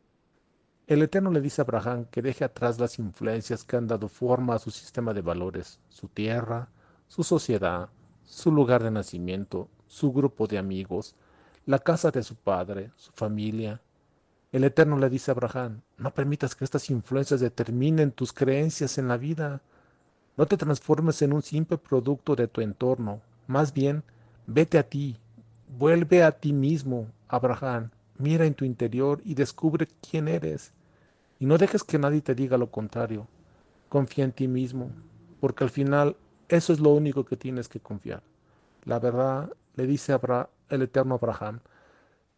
El Eterno le dice a Abraham que deje atrás las influencias que han dado forma a su sistema de valores, su tierra, su sociedad, su lugar de nacimiento, su grupo de amigos, la casa de su padre, su familia. El Eterno le dice a Abraham, no permitas que estas influencias determinen tus creencias en la vida. No te transformes en un simple producto de tu entorno. Más bien, vete a ti, vuelve a ti mismo, Abraham. Mira en tu interior y descubre quién eres. Y no dejes que nadie te diga lo contrario. Confía en ti mismo, porque al final eso es lo único que tienes que confiar. La verdad, le dice Abra- el Eterno a Abraham,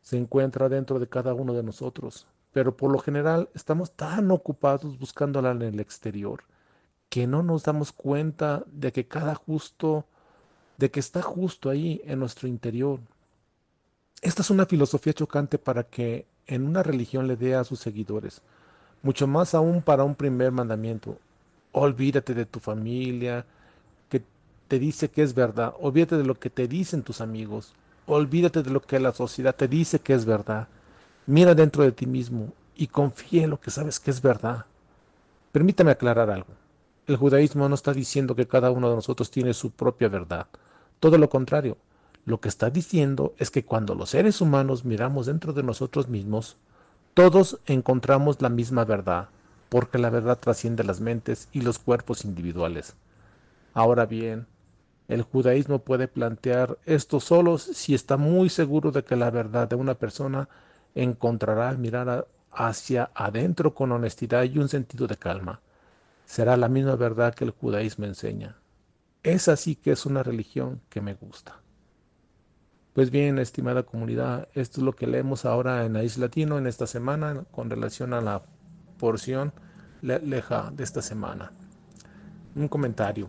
se encuentra dentro de cada uno de nosotros, pero por lo general estamos tan ocupados buscándola en el exterior que no nos damos cuenta de que cada justo, de que está justo ahí en nuestro interior. Esta es una filosofía chocante para que en una religión le dé a sus seguidores, mucho más aún para un primer mandamiento. Olvídate de tu familia, que te dice que es verdad. Olvídate de lo que te dicen tus amigos. Olvídate de lo que la sociedad te dice que es verdad. Mira dentro de ti mismo y confía en lo que sabes que es verdad. Permítame aclarar algo. El judaísmo no está diciendo que cada uno de nosotros tiene su propia verdad. Todo lo contrario. Lo que está diciendo es que cuando los seres humanos miramos dentro de nosotros mismos, todos encontramos la misma verdad, porque la verdad trasciende las mentes y los cuerpos individuales. Ahora bien, el judaísmo puede plantear esto solo si está muy seguro de que la verdad de una persona encontrará al mirar hacia adentro con honestidad y un sentido de calma. Será la misma verdad que el judaísmo enseña. Es así que es una religión que me gusta. Pues bien, estimada comunidad, esto es lo que leemos ahora en Aish Latino en esta semana con relación a la porción leja de esta semana. Un comentario.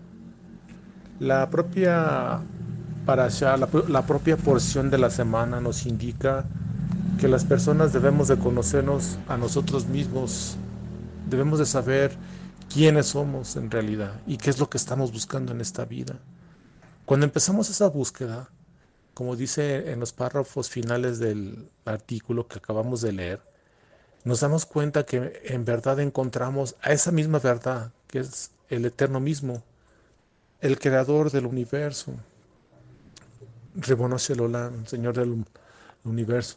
La propia parashá, la, la propia porción de la semana nos indica que las personas debemos de conocernos a nosotros mismos, debemos de saber quiénes somos en realidad y qué es lo que estamos buscando en esta vida. Cuando empezamos esa búsqueda, como dice en los párrafos finales del artículo que acabamos de leer, nos damos cuenta que en verdad encontramos a esa misma verdad, que es el Eterno mismo, el creador del universo, Ribono Shel Olam, Señor del universo,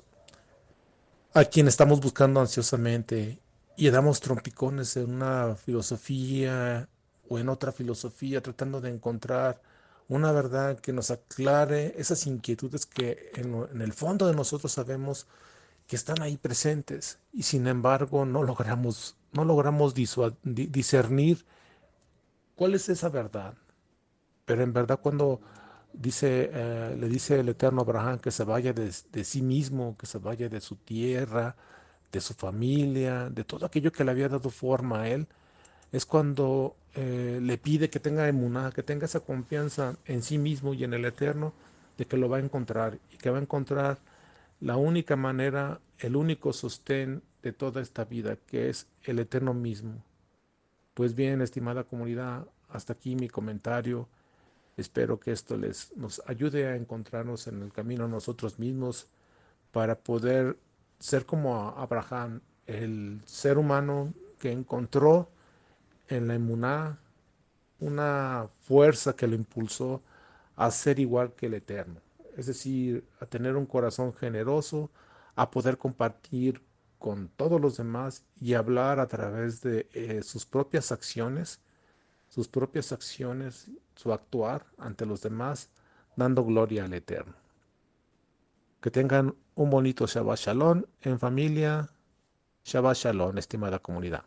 a quien estamos buscando ansiosamente y damos trompicones en una filosofía o en otra filosofía, tratando de encontrar una verdad que nos aclare esas inquietudes que en, en el fondo de nosotros sabemos que están ahí presentes y sin embargo no logramos, no logramos disuad, di, discernir cuál es esa verdad. Pero en verdad cuando dice, eh, le dice el Eterno a Abraham que se vaya de, de sí mismo, que se vaya de su tierra, de su familia, de todo aquello que le había dado forma a él, es cuando eh, le pide que tenga emuná, que tenga esa confianza en sí mismo y en el Eterno, de que lo va a encontrar y que va a encontrar la única manera, el único sostén de toda esta vida, que es el Eterno mismo. Pues bien, estimada comunidad, hasta aquí mi comentario. Espero que esto les nos ayude a encontrarnos en el camino nosotros mismos para poder ser como Abraham, el ser humano que encontró en la emuná una fuerza que lo impulsó a ser igual que el Eterno, es decir, a tener un corazón generoso, a poder compartir con todos los demás y hablar a través de eh, sus propias acciones, sus propias acciones, su actuar ante los demás, dando gloria al Eterno. Que tengan un bonito Shabbat Shalom en familia. Shabbat Shalom, estimada comunidad.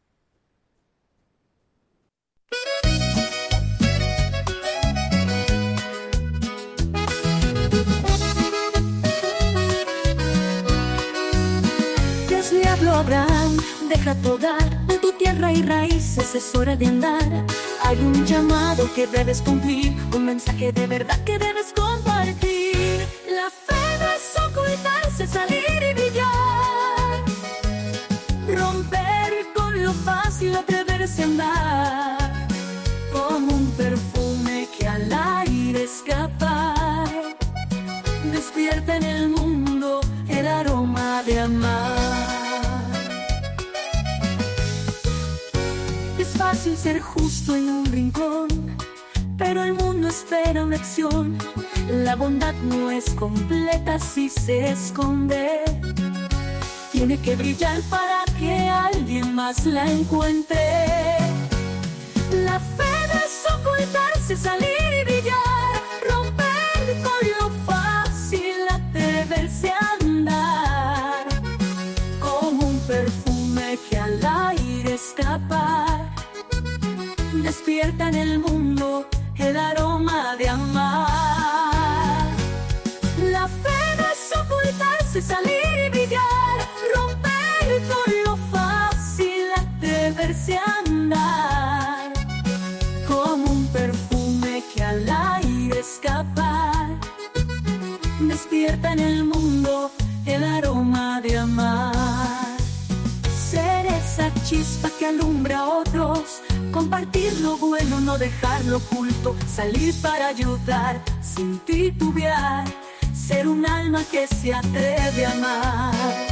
Dios le habló a Abraham, deja tu hogar, de tu tierra y raíces, es hora de andar. Hay un llamado que debes cumplir, un mensaje de verdad que debes compartir. La fe no es ocultarse, salir y brillar, romper con lo fácil, atreverse a andar, como un perfume que al aire escapa, despierta en el mundo el aroma de amar. Es fácil ser justo en un rincón, pero el mundo espera una acción. La bondad no es completa si se esconde. Tiene que brillar para que alguien más la encuentre. La fe no es ocultarse, salir y brillar, romper con lo fácil, atreverse a andar, como un perfume que al aire escapa, despierta en el mundo el aroma de amar. La fe no es ocultarse, salir saberse andar, como un perfume que al aire escapar, despierta en el mundo el aroma de amar. Ser esa chispa que alumbra a otros, compartir lo bueno, no dejarlo oculto, salir para ayudar sin titubear, ser un alma que se atreve a amar.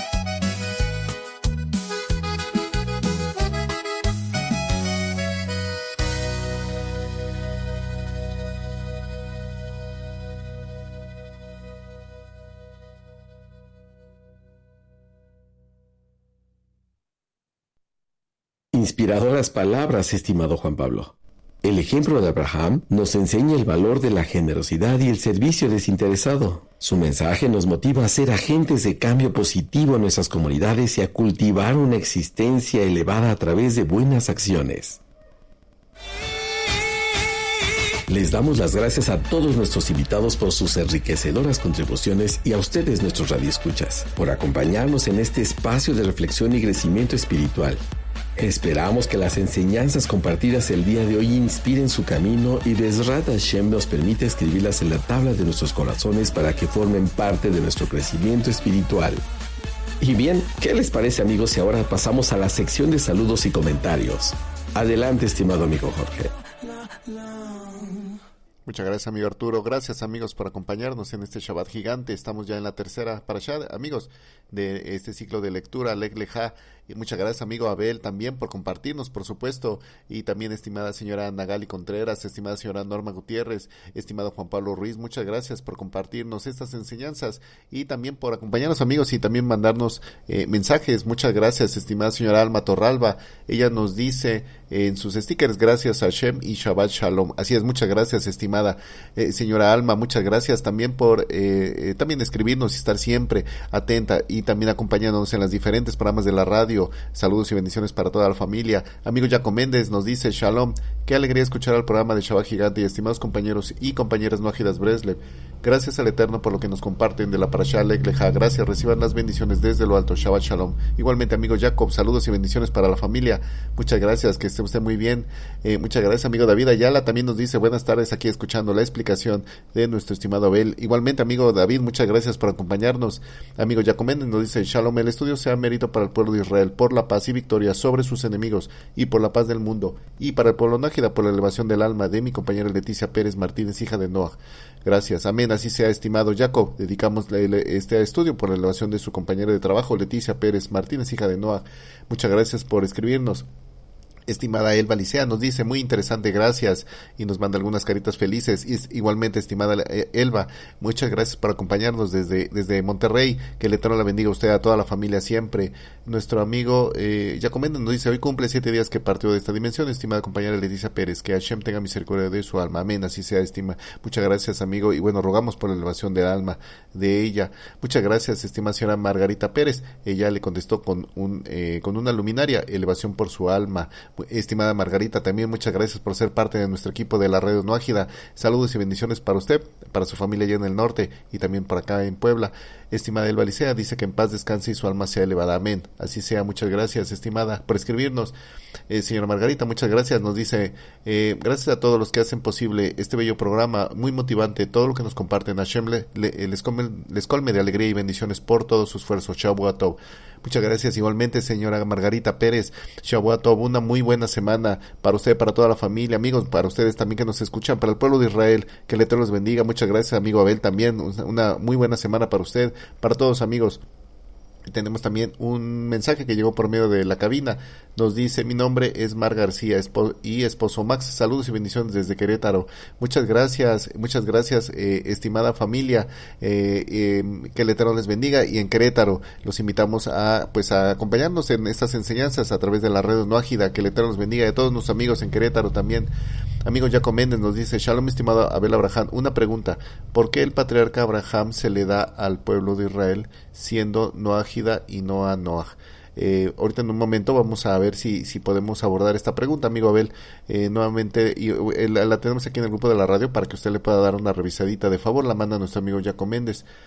Inspiradoras palabras, estimado Juan Pablo. El ejemplo de Abraham nos enseña el valor de la generosidad y el servicio desinteresado. Su mensaje nos motiva a ser agentes de cambio positivo en nuestras comunidades y a cultivar una existencia elevada a través de buenas acciones. Les damos las gracias a todos nuestros invitados por sus enriquecedoras contribuciones y a ustedes, nuestros radioescuchas, por acompañarnos en este espacio de reflexión y crecimiento espiritual. Esperamos que las enseñanzas compartidas el día de hoy inspiren su camino y Bezrat Hashem nos permite escribirlas en la tabla de nuestros corazones para que formen parte de nuestro crecimiento espiritual. Y bien, ¿qué les parece, amigos, si ahora pasamos a la sección de saludos y comentarios? Adelante, estimado amigo Jorge. Muchas gracias, amigo Arturo. Gracias, amigos, por acompañarnos en este Shabbat gigante. Estamos ya en la tercera parashá, amigos, de este ciclo de lectura, Lech Lejá. Y muchas gracias, amigo Abel, también por compartirnos, por supuesto. Y también, estimada señora Nagali Contreras, estimada señora Norma Gutiérrez, estimado Juan Pablo Ruiz, muchas gracias por compartirnos estas enseñanzas y también por acompañarnos, amigos, y también mandarnos eh, mensajes. Muchas gracias, estimada señora Alma Torralba. Ella nos dice eh, en sus stickers, gracias a Hashem y Shabbat Shalom. Así es, muchas gracias, estimada eh, señora Alma. Muchas gracias también por eh, eh, también escribirnos y estar siempre atenta y también acompañándonos en las diferentes programas de la radio. Saludos y bendiciones para toda la familia. Amigo Jaco Méndez nos dice, Shalom, qué alegría escuchar el programa de Shabbat Gigante y estimados compañeros y compañeras Noajidas Breslev. Gracias al Eterno por lo que nos comparten de la Parashá Lech Lejá. Gracias, reciban las bendiciones desde lo alto. Shabbat Shalom. Igualmente, amigo Jacob, saludos y bendiciones para la familia. Muchas gracias, que esté usted muy bien. Eh, muchas gracias, amigo David Ayala. También nos dice, buenas tardes, aquí escuchando la explicación de nuestro estimado Abel. Igualmente, amigo David, muchas gracias por acompañarnos. Amigo Jacob Méndez nos dice, Shalom, el estudio sea mérito para el pueblo de Israel, por la paz y victoria sobre sus enemigos y por la paz del mundo, y para el pueblo nájida por la elevación del alma de mi compañera Leticia Pérez Martínez, hija de Noah. Gracias, amén, así sea, estimado Jacob. Dedicamos este estudio por la elevación de su compañera de trabajo Leticia Pérez Martínez, hija de Noah. Muchas gracias por escribirnos. Estimada Elba Licea nos dice, muy interesante, gracias, y nos manda algunas caritas felices. Y igualmente, estimada Elba, muchas gracias por acompañarnos desde desde Monterrey, que el Eterno la bendiga a usted, a toda la familia siempre. Nuestro amigo eh, Jacoméndez nos dice, hoy cumple siete días que partió de esta dimensión, estimada compañera Leticia Pérez, que Hashem tenga misericordia de su alma, amén, así sea, estima. Muchas gracias, amigo, y bueno, rogamos por la elevación del alma de ella. Muchas gracias, estimada señora Margarita Pérez, ella le contestó con un eh, con una luminaria, elevación por su alma. Estimada Margarita, también muchas gracias por ser parte de nuestro equipo de la Radio Noágida. Saludos y bendiciones para usted, para su familia allá en el norte y también por acá en Puebla. Estimada Elba Licea dice que en paz descanse y su alma sea elevada. Amén. Así sea. Muchas gracias, estimada, por escribirnos. Eh, señora Margarita, muchas gracias. Nos dice, eh, gracias a todos los que hacen posible este bello programa, muy motivante, todo lo que nos comparten. Hashem le, le, les, come, les colme de alegría y bendiciones por todo su esfuerzo. Shavuot Tov. Muchas gracias igualmente, señora Margarita Pérez. Shavuot Tov, una muy buena semana para usted, para toda la familia, amigos, para ustedes también que nos escuchan, para el pueblo de Israel, que el Eterno los bendiga. Muchas gracias, amigo Abel, también una muy buena semana para usted, para todos, amigos. Tenemos también un mensaje que llegó por medio de la cabina. Nos dice, mi nombre es Mar García espo- y esposo Max. Saludos y bendiciones desde Querétaro. Muchas gracias, muchas gracias, eh, estimada familia. Eh, eh, que el Eterno les bendiga. Y en Querétaro los invitamos a pues a acompañarnos en estas enseñanzas a través de la red Noágida. Que el Eterno los bendiga. Y a todos nuestros amigos en Querétaro también. Amigo Jacob Méndez nos dice, Shalom, estimado Abel Abraham, una pregunta, ¿por qué el patriarca Abraham se le da al pueblo de Israel siendo Noágida y no a Noah? Eh, ahorita en un momento vamos a ver si si podemos abordar esta pregunta, amigo Abel, eh, nuevamente, y eh, la, la tenemos aquí en el grupo de la radio para que usted le pueda dar una revisadita, de favor, la manda nuestro amigo Jacob Méndez.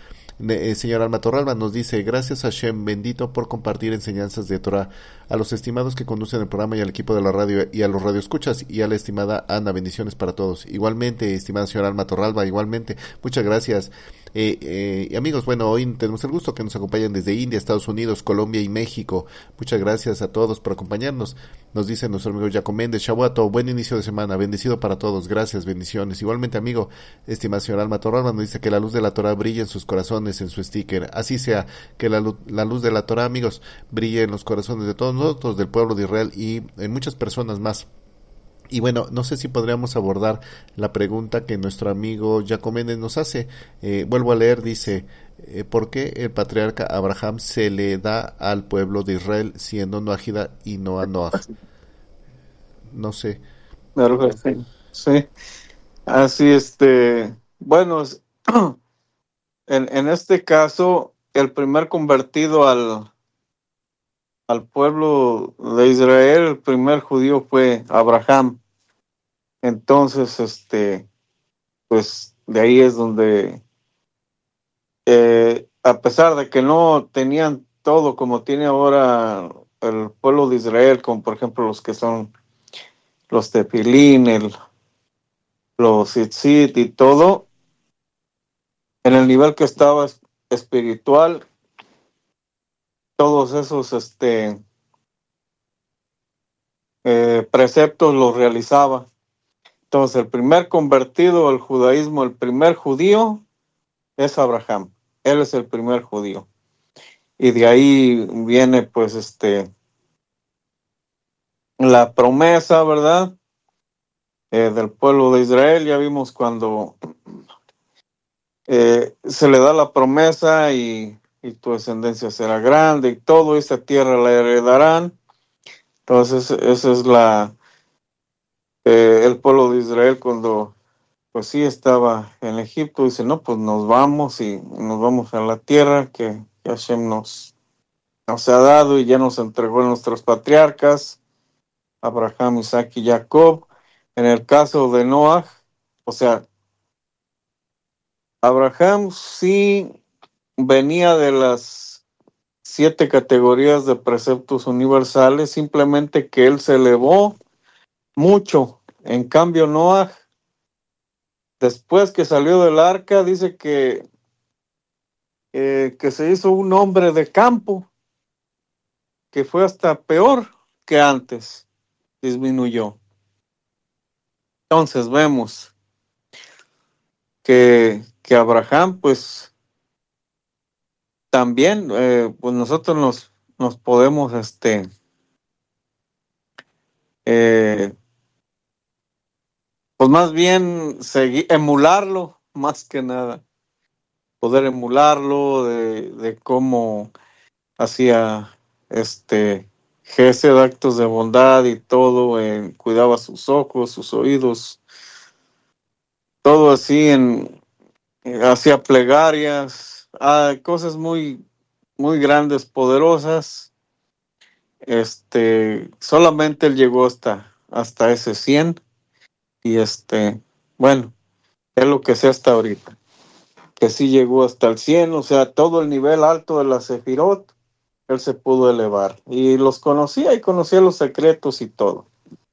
Eh, señor Alma Torralba nos dice, gracias a Hashem bendito por compartir enseñanzas de Torah, a los estimados que conducen el programa y al equipo de la radio y a los radioescuchas y a la estimada Ana, bendiciones para todos. Igualmente, estimada señora Alma Torralba, igualmente, muchas gracias. Eh, eh, y amigos, bueno, hoy tenemos el gusto que nos acompañen desde India, Estados Unidos, Colombia y México. Muchas gracias a todos por acompañarnos. Nos dice nuestro amigo Jacob Méndez, Shabuato, buen inicio de semana, bendecido para todos, gracias, bendiciones. Igualmente, amigo, estimada señora Alma Torralba, nos dice que la luz de la Torah brilla en sus corazones, en su sticker. Así sea, que la luz, la luz de la Torah, amigos, brille en los corazones de todos nosotros, del pueblo de Israel y en muchas personas más. Y bueno, no sé si podríamos abordar la pregunta que nuestro amigo Jacob Méndez nos hace. Eh, vuelvo a leer, dice, eh, ¿por qué el patriarca Abraham se le da al pueblo de Israel siendo Noahida y no a Noah? No sé. Sí, sí. Así, este, bueno, en, en este caso, el primer convertido al, al pueblo de Israel, el primer judío fue Abraham. Entonces, este, pues de ahí es donde, eh, a pesar de que no tenían todo como tiene ahora el pueblo de Israel, como por ejemplo los que son los tefilín, el, los tzitzit y todo, en el nivel que estaba espiritual, todos esos este, eh, preceptos los realizaba. Entonces, el primer convertido al judaísmo, el primer judío, es Abraham. Él es el primer judío. Y de ahí viene, pues, este, la promesa, ¿verdad? Eh, del pueblo de Israel. Ya vimos cuando eh, se le da la promesa y, y tu descendencia será grande y todo, esa tierra la heredarán. Entonces, esa es la... Eh, el pueblo de Israel cuando pues sí estaba en Egipto, dice, no, pues nos vamos y nos vamos a la tierra que Hashem nos, nos ha dado y ya nos entregó a nuestros patriarcas, Abraham, Isaac y Jacob. En el caso de Noah, o sea, Abraham sí venía de las siete categorías de preceptos universales, simplemente que él se elevó mucho. En cambio, Noah, después que salió del arca, dice que, eh, que se hizo un hombre de campo, que fue hasta peor que antes, disminuyó. Entonces vemos que, que Abraham, pues, también, eh, pues nosotros nos, nos podemos, este, eh, pues más bien seguir, emularlo, más que nada, poder emularlo de, de cómo hacía este gesed, actos de bondad y todo, eh, cuidaba sus ojos, sus oídos, todo así, en eh, hacía plegarias, ah, cosas muy, muy grandes, poderosas. Este, solamente él llegó hasta, hasta ese cien. Y este, bueno, es lo que sé hasta ahorita, que sí llegó hasta el cien, o sea, todo el nivel alto de la Sefirot, él se pudo elevar. Y los conocía y conocía los secretos y todo.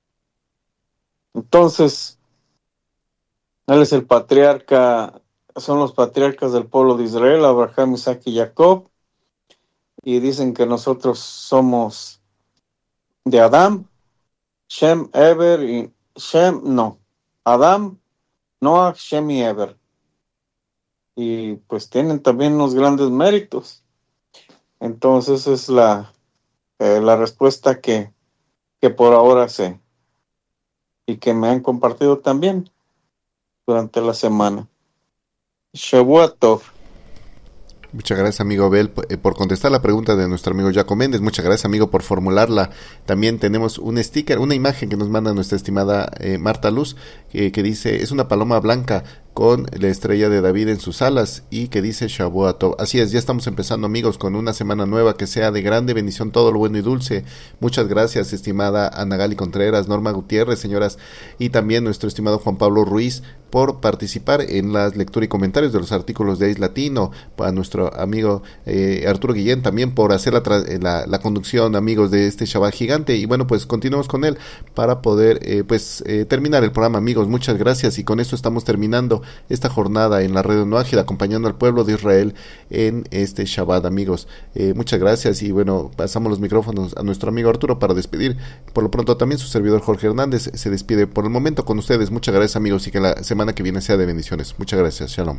Entonces, él es el patriarca, son los patriarcas del pueblo de Israel, Abraham, Isaac y Jacob. Y dicen que nosotros somos de Adán, Shem, Eber y Shem, no, Adam, Noah, Shem y Eber. Y pues tienen también unos grandes méritos. Entonces es la, eh, la respuesta que, que por ahora sé y que me han compartido también durante la semana. Shavua Tov. Muchas gracias, amigo Abel, por contestar la pregunta de nuestro amigo Jacob Méndez. Muchas gracias, amigo, por formularla. También tenemos un sticker, una imagen que nos manda nuestra estimada eh, Marta Luz, eh, que dice, es una paloma blanca con la estrella de David en sus alas y que dice Shavua Tov. Así es, ya estamos empezando, amigos, con una semana nueva que sea de grande bendición, todo lo bueno y dulce. Muchas gracias, estimada Ana Gali Contreras, Norma Gutiérrez, señoras, y también nuestro estimado Juan Pablo Ruiz, por participar en la lectura y comentarios de los artículos de Ace Latino, a nuestro amigo eh, Arturo Guillén también por hacer la, la, la conducción, amigos, de este Shabbat gigante. Y bueno, pues continuamos con él para poder eh, pues eh, terminar el programa, amigos. Muchas gracias, y con esto estamos terminando esta jornada en la red Noágida, acompañando al pueblo de Israel en este Shabbat, amigos. Eh, muchas gracias, y bueno, pasamos los micrófonos a nuestro amigo Arturo para despedir. Por lo pronto también su servidor Jorge Hernández se despide por el momento con ustedes. Muchas gracias, amigos, y que la semana que viene sea de bendiciones. Muchas gracias. Shalom.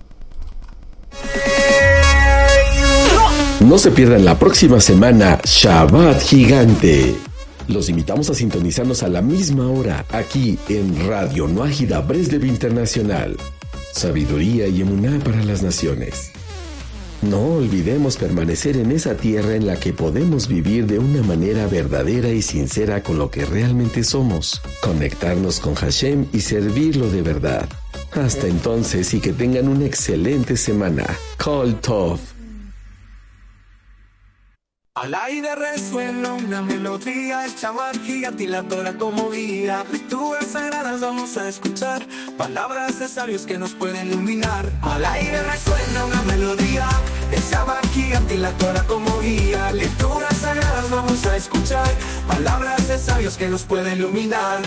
No se pierdan la próxima semana Shabbat Gigante. Los invitamos a sintonizarnos a la misma hora aquí en Radio Noágida Breslev Internacional. Sabiduría y emuná para las naciones. No olvidemos permanecer en esa tierra en la que podemos vivir de una manera verdadera y sincera con lo que realmente somos, conectarnos con Hashem y servirlo de verdad. Hasta entonces, y que tengan una excelente semana. Kol Tov. Al aire resuena una melodía, el Shabbat gigante y la Torah como guía. Lecturas sagradas vamos a escuchar, palabras de sabios que nos pueden iluminar. Al aire resuena una melodía, el Shabbat gigante y la Torah como guía. Lecturas sagradas vamos a escuchar, palabras de sabios que nos pueden iluminar.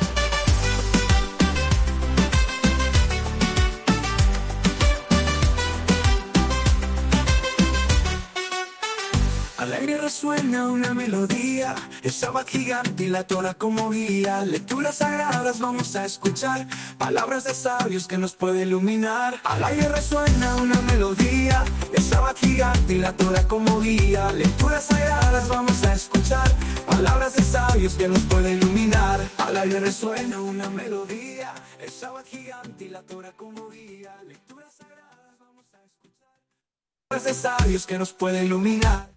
Al aire resuena una melodía, el Shabbat gigante y la Torah como guía. Lecturas sagradas vamos a escuchar, palabras de sabios que nos pueden iluminar. Al aire resuena una melodía, el Shabbat gigante y la Torah como guía. Lecturas sagradas vamos a escuchar, palabras de sabios que nos pueden iluminar. Al aire resuena una melodía, el Shabbat gigante y la Torah como guía. Lecturas sagradas vamos a escuchar, palabras de sabios que nos pueden iluminar.